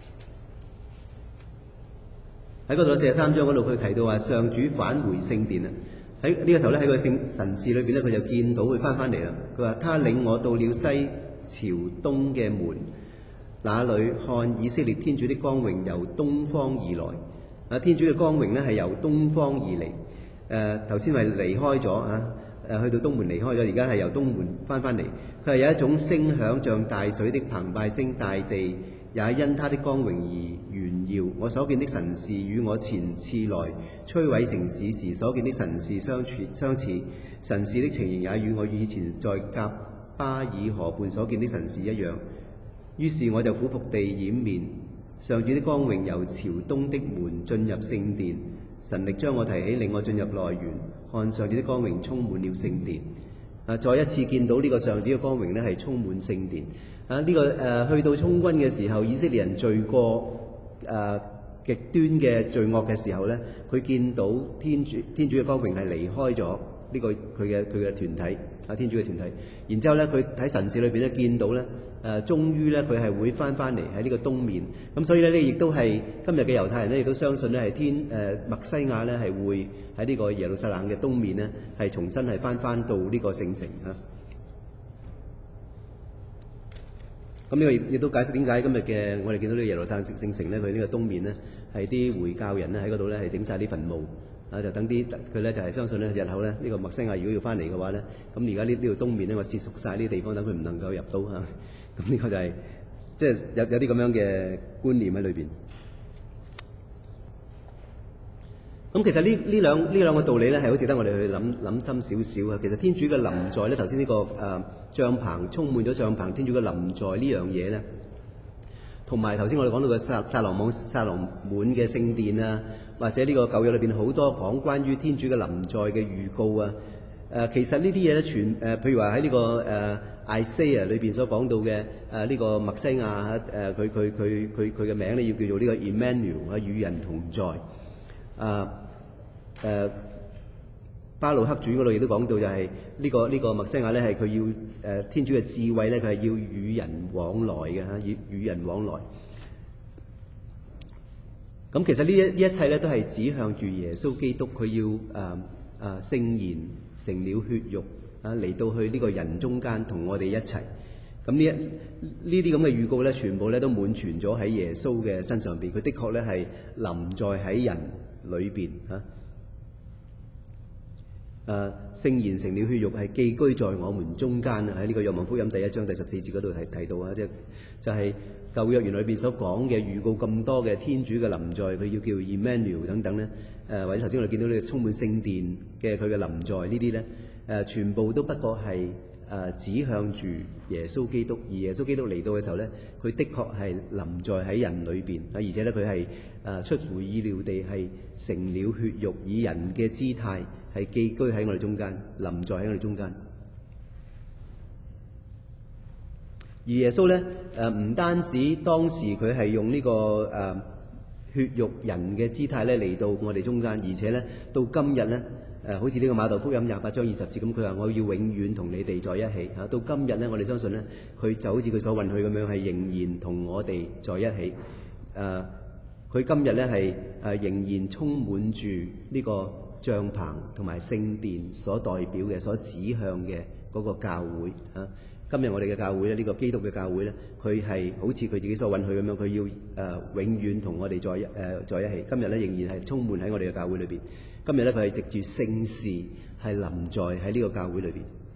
喺嗰度四十三章嗰度，佢提到話上主返回聖殿啊。喺呢個時候咧，喺個聖神視裏邊咧，佢就見到佢翻翻嚟啦。佢話：他領我到了西朝東嘅門，那裏看以色列天主的光榮由東方而來。啊，天主嘅光榮咧係由東方而嚟。誒頭先咪離開咗啊！誒去到東門離開咗，而家係由東門翻翻嚟。佢係有一種聲響像大水的澎湃聲，大地也因他的光榮而炫耀。我所見的神視與我前次來摧毀城市時所見的神視相似相似，神視的情形也與我以前在革巴爾河畔所見的神視一樣。於是我就俯伏地掩面，上主的光榮由朝東的門進入聖殿。神力將我提起，令我進入內園，看上主的光榮充滿了聖殿。啊，再一次見到呢個上主嘅光榮呢係充滿聖殿。啊，呢、這個誒、呃、去到充軍嘅時候，以色列人罪過誒、呃、極端嘅罪惡嘅時候呢，佢見到天主天主嘅光榮係離開咗呢個佢嘅佢嘅團體啊，天主嘅團體。然之後呢，佢喺神視裏邊咧見到呢。誒、呃，終於咧，佢係會翻翻嚟喺呢個東面，咁所以咧，呢亦都係今日嘅猶太人咧，亦都相信咧係天誒、呃、默西亞咧係會喺呢個耶路撒冷嘅東面咧，係重新係翻翻到呢個聖城啊。咁呢個亦都解釋點解今日嘅我哋見到呢個耶路撒冷聖城咧，佢呢個東面咧係啲回教人咧喺嗰度咧係整晒啲墳墓啊，就等啲佢咧就係、是、相信咧日後咧呢、這個默西亞如果要翻嚟嘅話咧，咁而家呢呢度東面咧我設熟晒呢啲地方，等佢唔能夠入到嚇。咁呢個就係即係有有啲咁樣嘅觀念喺裏邊。咁其實呢呢兩呢兩個道理咧係好值得我哋去諗諗深少少啊。其實天主嘅臨在咧，頭先呢個誒、呃、帳篷充滿咗帳篷，天主嘅臨在呢樣嘢咧，同埋頭先我哋講到嘅撒撒羅網撒羅滿嘅聖殿啊，或者呢個舊約裏邊好多講關於天主嘅臨在嘅預告啊。誒、呃、其實呢啲嘢咧，全誒、呃、譬如話喺呢個誒 Isaiah 裏邊所講到嘅誒呢個默西亞誒佢佢佢佢佢嘅名咧要叫做呢個 Emmanuel 啊，與人同在。啊誒、呃、巴魯克傳嗰度亦都講到就係呢、這個呢、這個默西亞咧係佢要誒、呃、天主嘅智慧咧，佢係要與人往來嘅嚇，與與人往來。咁其實呢一呢一切咧都係指向住耶穌基督，佢要誒。呃啊！聖言成了血肉啊，嚟到去呢個人中間同我哋一齊。咁呢一呢啲咁嘅預告咧，全部咧都滿全咗喺耶穌嘅身上邊。佢的確咧係臨在喺人裏邊嚇。誒，聖言成了血肉係寄居在我們中間啊！喺呢個若望福音第一章第十四節嗰度提提到啊，即係就係、是、舊約原來裏邊所講嘅預告咁多嘅天主嘅臨在，佢要叫 Emmanuel 等等咧。誒、呃、或者頭先我哋見到呢個充滿聖殿嘅佢嘅臨在呢啲咧，誒、呃、全部都不過係誒、呃、指向住耶穌基督，而耶穌基督嚟到嘅時候咧，佢的確係臨在喺人裏邊啊，而且咧佢係誒出乎意料地係成了血肉，以人嘅姿態係寄居喺我哋中間，臨在喺我哋中間。而耶穌咧誒唔單止當時佢係用呢、這個誒。呃血肉人嘅姿態咧嚟到我哋中間，而且咧到今日咧，誒、呃、好似呢個馬竇福音廿八章二十節咁，佢話我要永遠同你哋在一起嚇、啊。到今日咧，我哋相信咧，佢就好似佢所允許咁樣，係仍然同我哋在一起。誒、呃，佢今日咧係誒仍然充滿住呢個帳篷同埋聖殿所代表嘅、所指向嘅嗰個教會啊。今日我哋嘅教會咧，呢、這個基督嘅教會咧，佢係好似佢自己所允許咁樣，佢要誒、呃、永遠同我哋在一誒、呃、在一起。今日咧仍然係充滿喺我哋嘅教會裏邊。今日咧佢係藉住聖事係臨在喺呢個教會裏邊。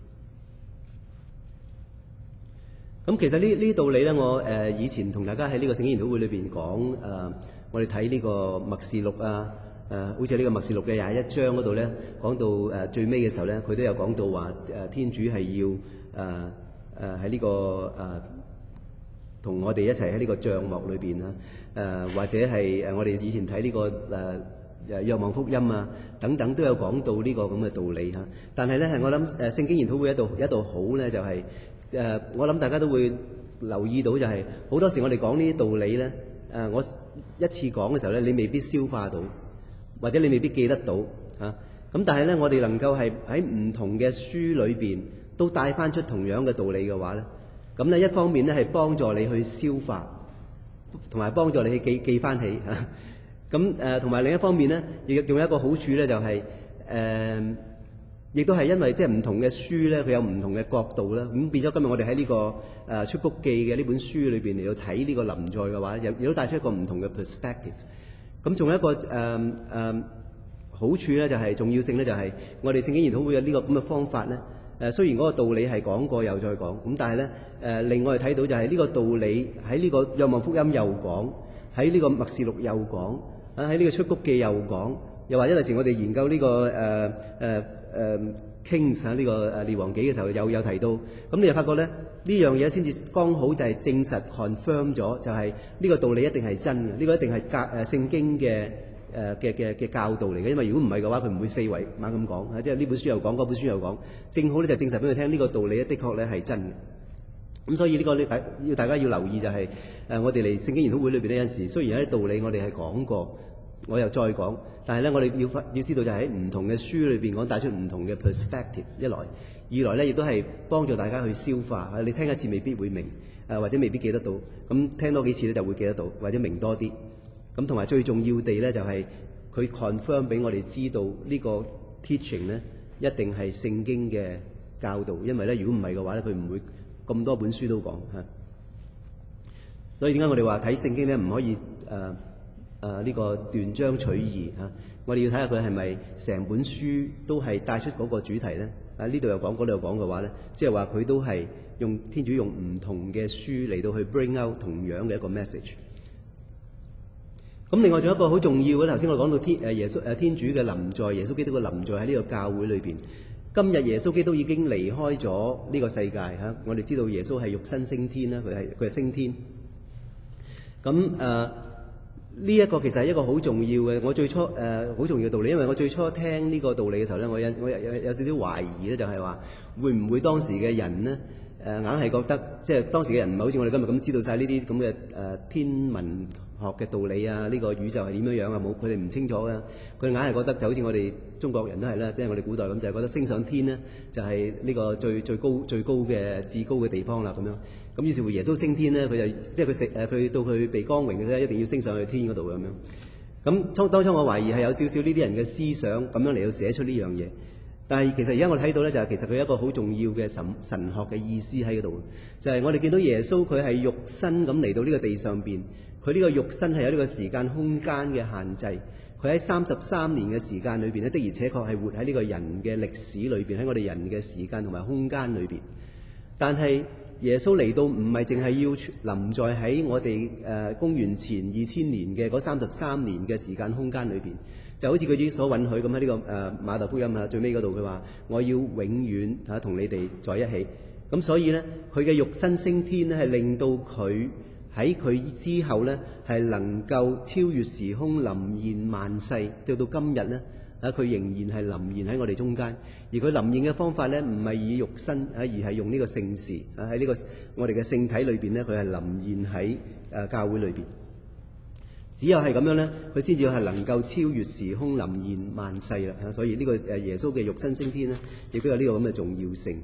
咁其實呢呢道理咧，我誒、呃、以前同大家喺呢個聖經研討會裏邊講誒、呃，我哋睇呢個默示錄啊，誒、呃、好似呢個默示錄嘅廿一章嗰度咧，講到誒、呃、最尾嘅時候咧，佢都有講到話誒、呃、天主係要誒。呃誒喺呢個誒同、呃、我哋一齊喺呢個帳幕裏邊啦，誒、呃、或者係誒我哋以前睇呢、這個誒誒《若望福音》啊等等都有講到呢個咁嘅道理嚇。但係咧係我諗誒聖經研討會一度一度好咧，就係、是、誒、呃、我諗大家都會留意到就係、是、好多時我哋講呢啲道理咧，誒、呃、我一次講嘅時候咧，你未必消化到，或者你未必記得到嚇。咁、啊、但係咧，我哋能夠係喺唔同嘅書裏邊，都帶翻出同樣嘅道理嘅話咧，咁咧一方面咧係幫助你去消化，同埋幫助你去記記翻起嚇。咁誒同埋另一方面咧，亦仲有一個好處咧，就係、是、誒、呃，亦都係因為即係唔同嘅書咧，佢有唔同嘅角度啦。咁變咗今日我哋喺呢個誒、呃、出谷記嘅呢本書裏邊嚟到睇呢個臨在嘅話，亦亦都帶出一個唔同嘅 perspective。咁仲有一個誒誒、呃呃、好處咧，就係、是、重要性咧，就係我哋聖經研討會有呢個咁嘅方法咧。誒雖然嗰個道理係講過又再講，咁但係咧誒令我哋睇到就係呢個道理喺呢個《若望福音》又講，喺呢個《默示錄》又講，啊喺呢個《出谷記》又講，又或者有時我哋研究呢、這個誒誒誒 Kings 啊呢個誒列王紀嘅時候，又有提到，咁你就發覺咧呢樣嘢先至剛好就係證實 confirm 咗，就係呢個道理一定係真嘅，呢、這個一定係教誒聖經嘅。誒嘅嘅嘅教導嚟嘅，因為如果唔係嘅話，佢唔會四圍猛咁講，啊，即係呢本書又講，嗰本書又講，正好咧就證實俾佢聽，呢個道理咧，的確咧係真嘅。咁所以呢個咧，大要大家要留意就係誒，我哋嚟聖經研討會裏邊呢，有陣時雖然有啲道理我哋係講過，我又再講，但係咧我哋要發要知道就係喺唔同嘅書裏邊講帶出唔同嘅 perspective， 一來，二來咧亦都係幫助大家去消化。你聽一次未必會明，誒或者未必記得到，咁聽多幾次咧就會記得到，或者明多啲。咁同埋最重要地咧，就係佢 confirm 俾我哋知道呢個 teaching 咧，一定係聖經嘅教導。因為咧，如果唔係嘅話咧，佢唔會咁多本書都講嚇。所以點解我哋話睇聖經咧，唔可以誒誒呢個斷章取義嚇？我哋要睇下佢係咪成本書都係帶出嗰個主題咧？啊呢度又講，嗰度又講嘅話咧，即係話佢都係用天主用唔同嘅書嚟到去 bring out 同樣嘅一個 message。咁另外仲有一個好重要嘅，頭先我講到天誒耶穌誒天主嘅臨在，耶穌基督嘅臨在喺呢個教會裏邊。今日耶穌基督已經離開咗呢個世界嚇，我哋知道耶穌係肉身升天啦，佢係佢係升天。咁誒呢一個其實係一個好重要嘅，我最初誒好、呃、重要嘅道理，因為我最初聽呢個道理嘅時候咧，我有我有有，有少少懷疑咧，就係話會唔會當時嘅人呢？誒硬係覺得，即係當時嘅人唔係好似我哋今日咁知道晒呢啲咁嘅誒天文學嘅道理啊，呢、這個宇宙係點樣樣啊？冇，佢哋唔清楚嘅。佢哋硬係覺得就好似我哋中國人都係啦，即係我哋古代咁，就係、是、覺得升上天呢，就係、是、呢個最最高最高嘅至高嘅地方啦咁樣。咁於是乎耶穌升天呢，佢就即係佢食誒佢到佢被光榮嘅啫，一定要升上去天嗰度咁樣。咁當當初我懷疑係有少少呢啲人嘅思想咁樣嚟到寫出呢樣嘢。但係其實而家我睇到咧，就係其實佢有一個好重要嘅神神學嘅意思喺嗰度，就係、是、我哋見到耶穌佢係肉身咁嚟到呢個地上邊，佢呢個肉身係有呢個時間空間嘅限制，佢喺三十三年嘅時間裏邊咧，的而且確係活喺呢個人嘅歷史裏邊，喺我哋人嘅時間同埋空間裏邊。但係耶穌嚟到唔係淨係要臨在喺我哋誒公元前二千年嘅嗰三十三年嘅時間空間裏邊。就好似佢自己所允許咁喺呢個誒、呃、馬竇福音啊最尾嗰度，佢話我要永遠嚇同你哋在一起。咁所以咧，佢嘅肉身升天咧，係令到佢喺佢之後咧，係能夠超越時空臨現萬世，到到今日咧，啊佢仍然係臨現喺我哋中間。而佢臨現嘅方法咧，唔係以肉身啊，而係用呢個聖事啊喺呢個我哋嘅聖體裏邊咧，佢係臨現喺誒教會裏邊。只有係咁樣咧，佢先至係能夠超越時空臨現萬世啦。嚇，所以呢個誒耶穌嘅肉身升天咧，亦都有呢個咁嘅重要性。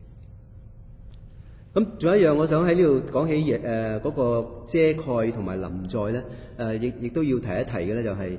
咁仲有一樣，我想喺呢度講起誒嗰、呃那個遮蓋同埋臨在咧，誒亦亦都要提一提嘅咧，就係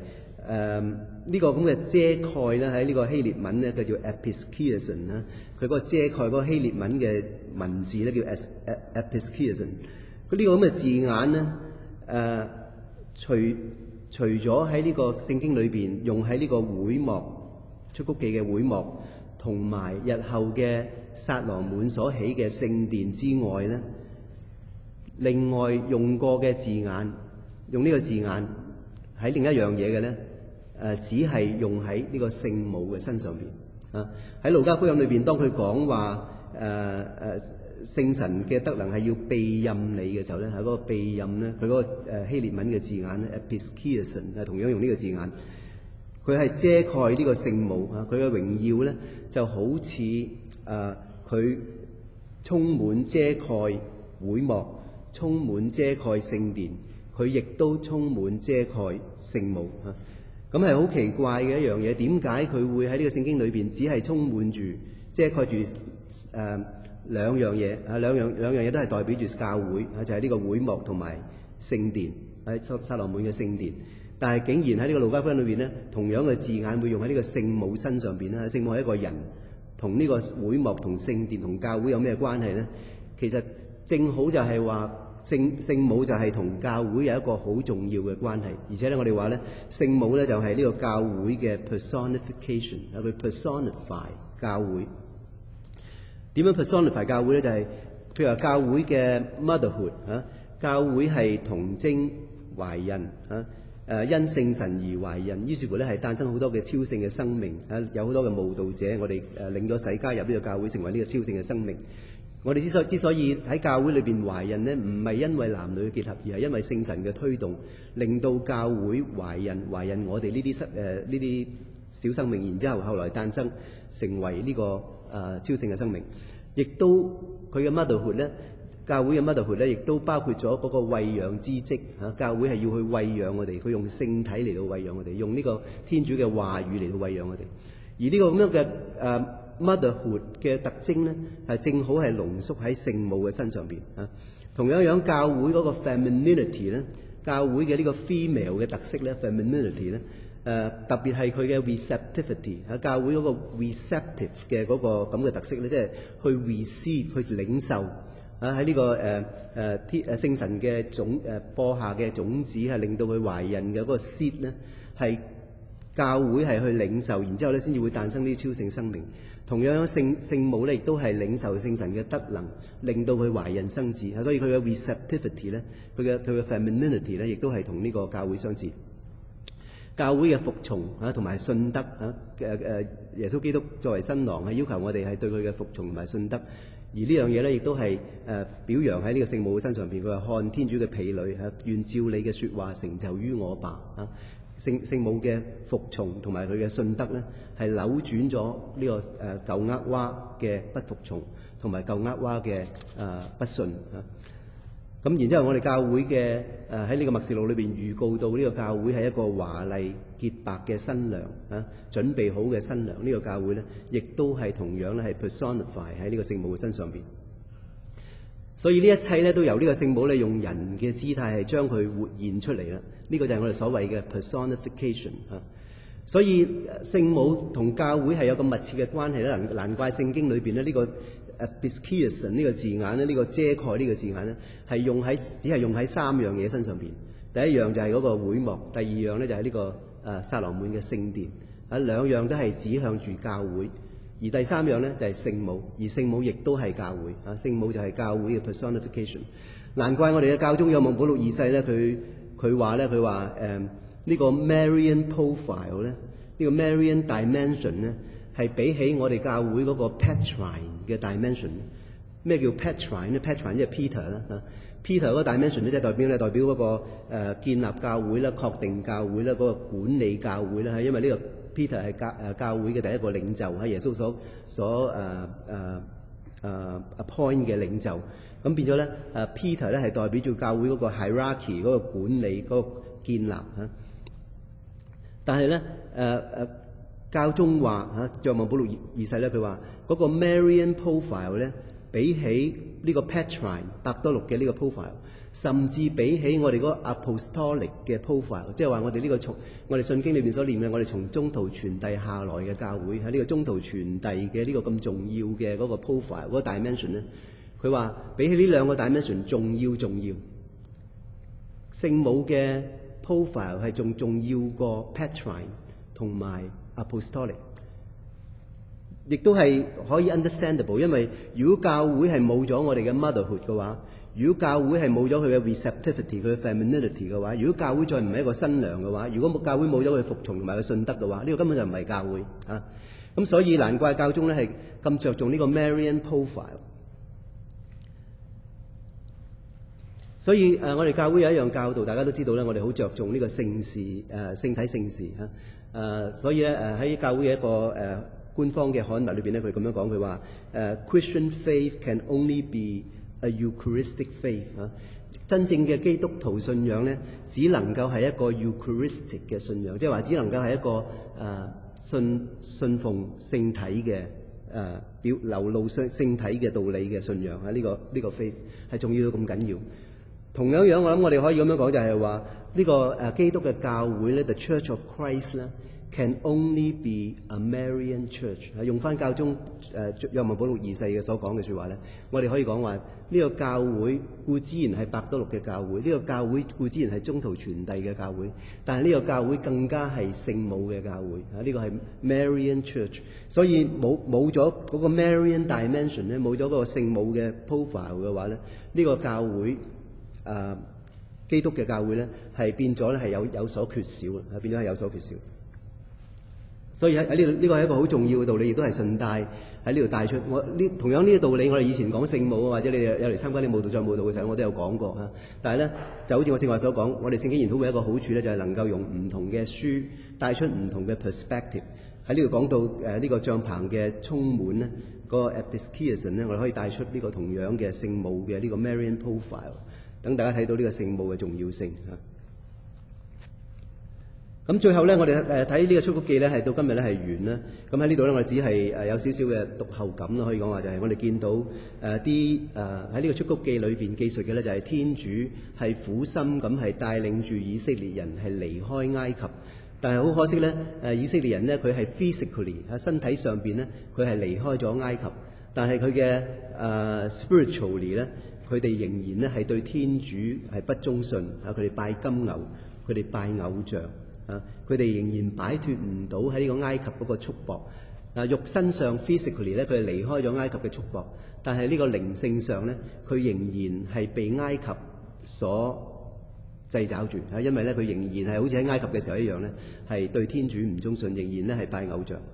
誒呢個咁嘅遮蓋咧，喺呢個希臘文咧叫做 episkiason 啦。佢嗰個遮蓋嗰個希臘文嘅文字咧叫 episkiason。佢呢個咁嘅字眼咧，誒、呃、除除咗喺呢個聖經裏邊用喺呢個會幕出谷記嘅會幕，同埋日後嘅撒羅滿所起嘅聖殿之外咧，另外用過嘅字眼，用呢個字眼喺另一樣嘢嘅咧，誒、呃、只係用喺呢個聖母嘅身上邊啊。喺路加福音裏邊，當佢講話誒誒聖神嘅德能係要庇蔭你嘅時候咧，喺嗰個庇蔭咧，佢嗰個誒希臘文嘅字眼咧 episkiason 係同樣用呢個字眼，佢係遮蓋呢個聖母啊。佢嘅榮耀咧就好似誒佢充滿遮蓋會幕，充滿遮蓋聖殿，佢亦都充滿遮蓋聖母啊。咁係好奇怪嘅一樣嘢，點解佢會喺呢個聖經裏邊只係充滿住遮蓋住誒、呃、兩樣嘢啊？兩樣兩樣嘢都係代表住教會啊，就係、是、呢個會幕同埋聖殿，喺撒撒羅滿嘅聖殿。但係竟然喺呢個路加福音裏邊咧，同樣嘅字眼會用喺呢個聖母身上邊啦。聖母係一個人，同呢個會幕同聖殿同教會有咩關係咧？其實正好就係話。聖聖母就係同教會有一個好重要嘅關係，而且咧我哋話咧聖母咧就係呢個教會嘅 personification， 佢 personify 教會。點樣 personify 教會咧？就係、是、譬如話教會嘅 motherhood 啊，教會係童貞懷孕啊，誒因聖神而懷孕，於是乎咧係誕生好多嘅超性嘅生命啊，有好多嘅慕道者，我哋誒領咗洗加入呢個教會，成為呢個超性嘅生命。我哋之所之所以喺教會裏邊懷孕呢，唔係因為男女嘅結合，而係因為聖神嘅推動，令到教會懷孕，懷孕我哋呢啲失誒呢啲小生命，然之後後來誕生成為呢、這個誒、呃、超性嘅生命，亦都佢嘅 motherhood 咧，教會嘅 motherhood 咧，亦都包括咗嗰個餵養之職嚇、啊。教會係要去餵養我哋，佢用聖體嚟到餵養我哋，用呢個天主嘅話語嚟到餵養我哋，而呢個咁樣嘅誒。呃motherhood 嘅特徵咧，係正好係濃縮喺聖母嘅身上邊啊。同樣樣教會嗰個 femininity 咧，教會嘅呢個 female 嘅特色咧 femininity 咧，誒特別係佢嘅 receptivity 啊，教會嗰個 receptive 嘅嗰個咁嘅特色咧，即係去 receive 去領受啊，喺呢個誒誒天誒聖神嘅種誒播下嘅種子係令到佢懷孕嘅嗰個 seed 咧，係教會係去領受，然之後咧先至會誕生呢啲超性生命。同樣聖聖母咧，亦都係領受聖神嘅德能，令到佢懷孕生子。所以佢嘅 receptivity 咧，佢嘅佢嘅 femininity 咧，亦都係同呢個教會相似。教會嘅服從啊，同埋信德啊，誒誒，耶穌基督作為新郎係要求我哋係對佢嘅服從同埋信德。而呢樣嘢咧，亦都係誒表揚喺呢個聖母嘅身上邊。佢話看天主嘅婢女啊，願照你嘅説話成就於我吧啊！聖聖母嘅服從同埋佢嘅信德咧，係扭轉咗呢個誒舊厄娃嘅不服從同埋舊厄娃嘅誒不信啊。咁然之後，我哋教會嘅誒喺呢個默示錄裏邊預告到呢個教會係一個華麗潔白嘅新娘啊，準備好嘅新娘。呢個教會咧，亦都係同樣咧係 personify 喺呢個聖母嘅身上邊。所以呢一切咧都由呢個聖母咧用人嘅姿態係將佢活現出嚟啦。呢、這個就係我哋所謂嘅 personification 啊。所以聖母同教會係有個密切嘅關係咧。難難怪聖經裏邊咧呢個 episkiason 呢個字眼咧，呢、這個遮蓋呢個字眼咧係用喺只係用喺三樣嘢身上邊。第一樣就係嗰個會幕，第二樣咧就係呢、這個誒撒羅滿嘅聖殿啊，兩樣都係指向住教會。而第三樣咧就係聖母，而聖母亦都係教會啊！聖母就係教會嘅 personification。難怪我哋嘅教宗若望保祿二世咧，佢佢話咧，佢話誒呢個 Marian profile 咧，呢個 Marian dimension 咧，係比起我哋教會嗰個 Petrine 嘅 dimension。咩叫 Petrine 咧 ？Petrine 即係 Peter 啦啊 Peter 嗰個 dimension 咧，即係代表咧，代表嗰個誒建立教會啦、確定教會啦、嗰個管理教會啦，係因為呢個。Peter 係教誒教會嘅第一個領袖，喺耶穌所所誒誒誒 appoint 嘅領袖，咁變咗咧誒 Peter 咧係代表住教會嗰個 hierarchy 嗰個管理嗰個建立嚇。但係咧誒誒教宗話嚇，若望保祿二世咧佢話嗰個 Marian profile 咧比起呢個 Petrine 伯多祿嘅呢個 profile， 甚至比起我哋嗰個 apostolic 嘅 profile， 即係話我哋呢個從我哋信經裏邊所念嘅，我哋從中途傳遞下來嘅教會喺呢個中途傳遞嘅呢個咁重要嘅嗰個 profile 嗰個 dimension 咧，佢話比起呢兩個 dimension 重要重要，聖母嘅 profile 係仲重要過 Petrine 同埋 apostolic。亦都係可以 understandable， 因為如果教會係冇咗我哋嘅 motherhood 嘅話，如果教會係冇咗佢嘅 receptivity、佢嘅 femininity 嘅話，如果教會再唔係一個新娘嘅話，如果教會冇咗佢服從同埋佢信德嘅話，呢、這個根本就唔係教會啊！咁所以難怪教宗咧係咁着重呢個 Marian profile。所以誒、呃，我哋教會有一樣教導，大家都知道咧，我哋好着重呢個聖事誒、呃、聖體聖事嚇誒、呃，所以咧誒喺教會嘅一個誒。呃官方嘅刊物裏邊咧，佢咁樣講，佢話誒 Christian faith can only be a Eucharistic faith 啊，真正嘅基督徒信仰咧，只能夠係一個 Eucharistic 嘅信仰，即係話只能夠係一個誒、呃、信信奉聖體嘅誒、呃、表流露聖聖體嘅道理嘅信仰啊，呢、這個呢、這個 faith 係重要到咁緊要。同樣樣，我諗我哋可以咁樣講，就係話呢個誒基督嘅教會咧 ，The Church of Christ 咧。Can only be a Marian Church。用翻教宗誒若望保祿二世嘅所講嘅説話咧，我哋可以講話呢個教會固之然係伯多祿嘅教會，呢、這個教會固之然係中途傳遞嘅教會，但係呢個教會更加係聖母嘅教會啊！呢、這個係 Marian Church， 所以冇冇咗嗰個 Marian dimension 咧，冇咗嗰個聖母嘅 profile 嘅話咧，呢、這個教會誒、呃、基督嘅教會咧係變咗咧係有有所缺少啊，變咗係有所缺少。所以喺喺呢度呢個係一個好重要嘅道理，亦都係順帶喺呢度帶出。我呢同樣呢個道理，我哋以前講聖母或者你哋有嚟參加啲舞蹈再舞蹈嘅時候，我都有講過嚇。但係咧，就好似我正話所講，我哋聖經研討會一個好處咧，就係能夠用唔同嘅書帶出唔同嘅 perspective。喺呢度講到誒呢、呃這個帳棚嘅充滿咧，嗰、那個 episkieson 咧，我哋可以帶出呢個同樣嘅聖母嘅呢個 Marian profile， 等大家睇到呢個聖母嘅重要性嚇。咁最後咧，我哋誒睇呢個出谷記咧，係到今日咧係完啦。咁喺呢度咧，我哋只係誒有少少嘅讀後感啦，可以講話就係我哋見到誒啲誒喺呢個出谷記裏邊記述嘅咧，就係天主係苦心咁係帶領住以色列人係離開埃及，但係好可惜咧，誒以色列人咧佢係 physically 喺身體上邊咧佢係離開咗埃及，但係佢嘅誒 spiritually 咧，佢哋仍然咧係對天主係不忠信啊！佢哋拜金牛，佢哋拜偶像。啊！佢哋仍然擺脱唔到喺呢個埃及嗰個束縛。啊，肉身上 physically 咧，佢係離開咗埃及嘅束縛，但係呢個靈性上咧，佢仍然係被埃及所掣肘住。啊，因為咧佢仍然係好似喺埃及嘅時候一樣咧，係對天主唔忠信，仍然咧係拜偶像。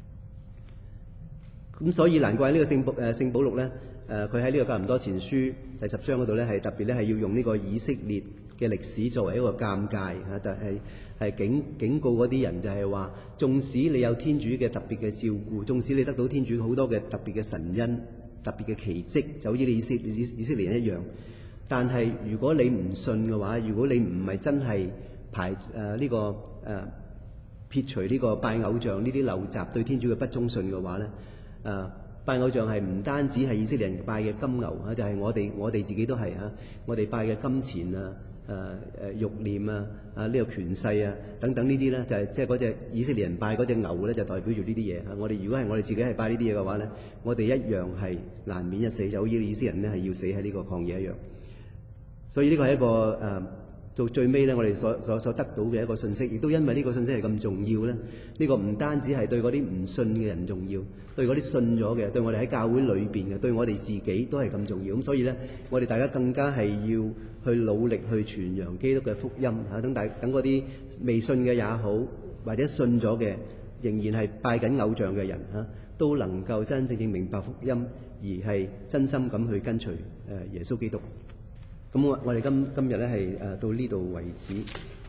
咁所以難怪呢個聖保誒聖保祿咧，誒佢喺呢個格林多前書第十章嗰度咧，係特別咧係要用呢個以色列嘅歷史作為一個鑑戒嚇，但係係警警告嗰啲人就係話，縱使你有天主嘅特別嘅照顧，縱使你得到天主好多嘅特別嘅神恩、特別嘅奇蹟，就好似你以色以以色列人一樣，但係如果你唔信嘅話，如果你唔係真係排誒呢、呃這個誒、呃、撇除呢個拜偶像呢啲陋習對天主嘅不忠信嘅話咧，誒、呃、拜偶像係唔單止係以色列人拜嘅金牛啊，就係、是、我哋我哋自己都係啊，我哋拜嘅金錢啊。誒誒慾念啊！啊呢、這個權勢啊等等呢啲咧，就係即係嗰隻以色列人拜嗰隻牛咧，就代表住呢啲嘢。我哋如果係我哋自己係拜呢啲嘢嘅話咧，我哋一樣係難免一死，就好似以色列人咧係要死喺呢個曠野一樣。所以呢個係一個誒、呃、到最尾咧，我哋所所所得到嘅一個信息，亦都因為呢個信息係咁重要咧。呢、這個唔單止係對嗰啲唔信嘅人重要，對嗰啲信咗嘅，對我哋喺教會裏邊嘅，對我哋自己都係咁重要。咁所以咧，我哋大家更加係要去努力去傳揚基督嘅福音嚇，等大等嗰啲未信嘅也好，或者信咗嘅仍然係拜緊偶像嘅人嚇，都能夠真真正正明白福音，而係真心咁去跟隨誒耶穌基督。咁我我哋今今日咧係誒到呢度為止。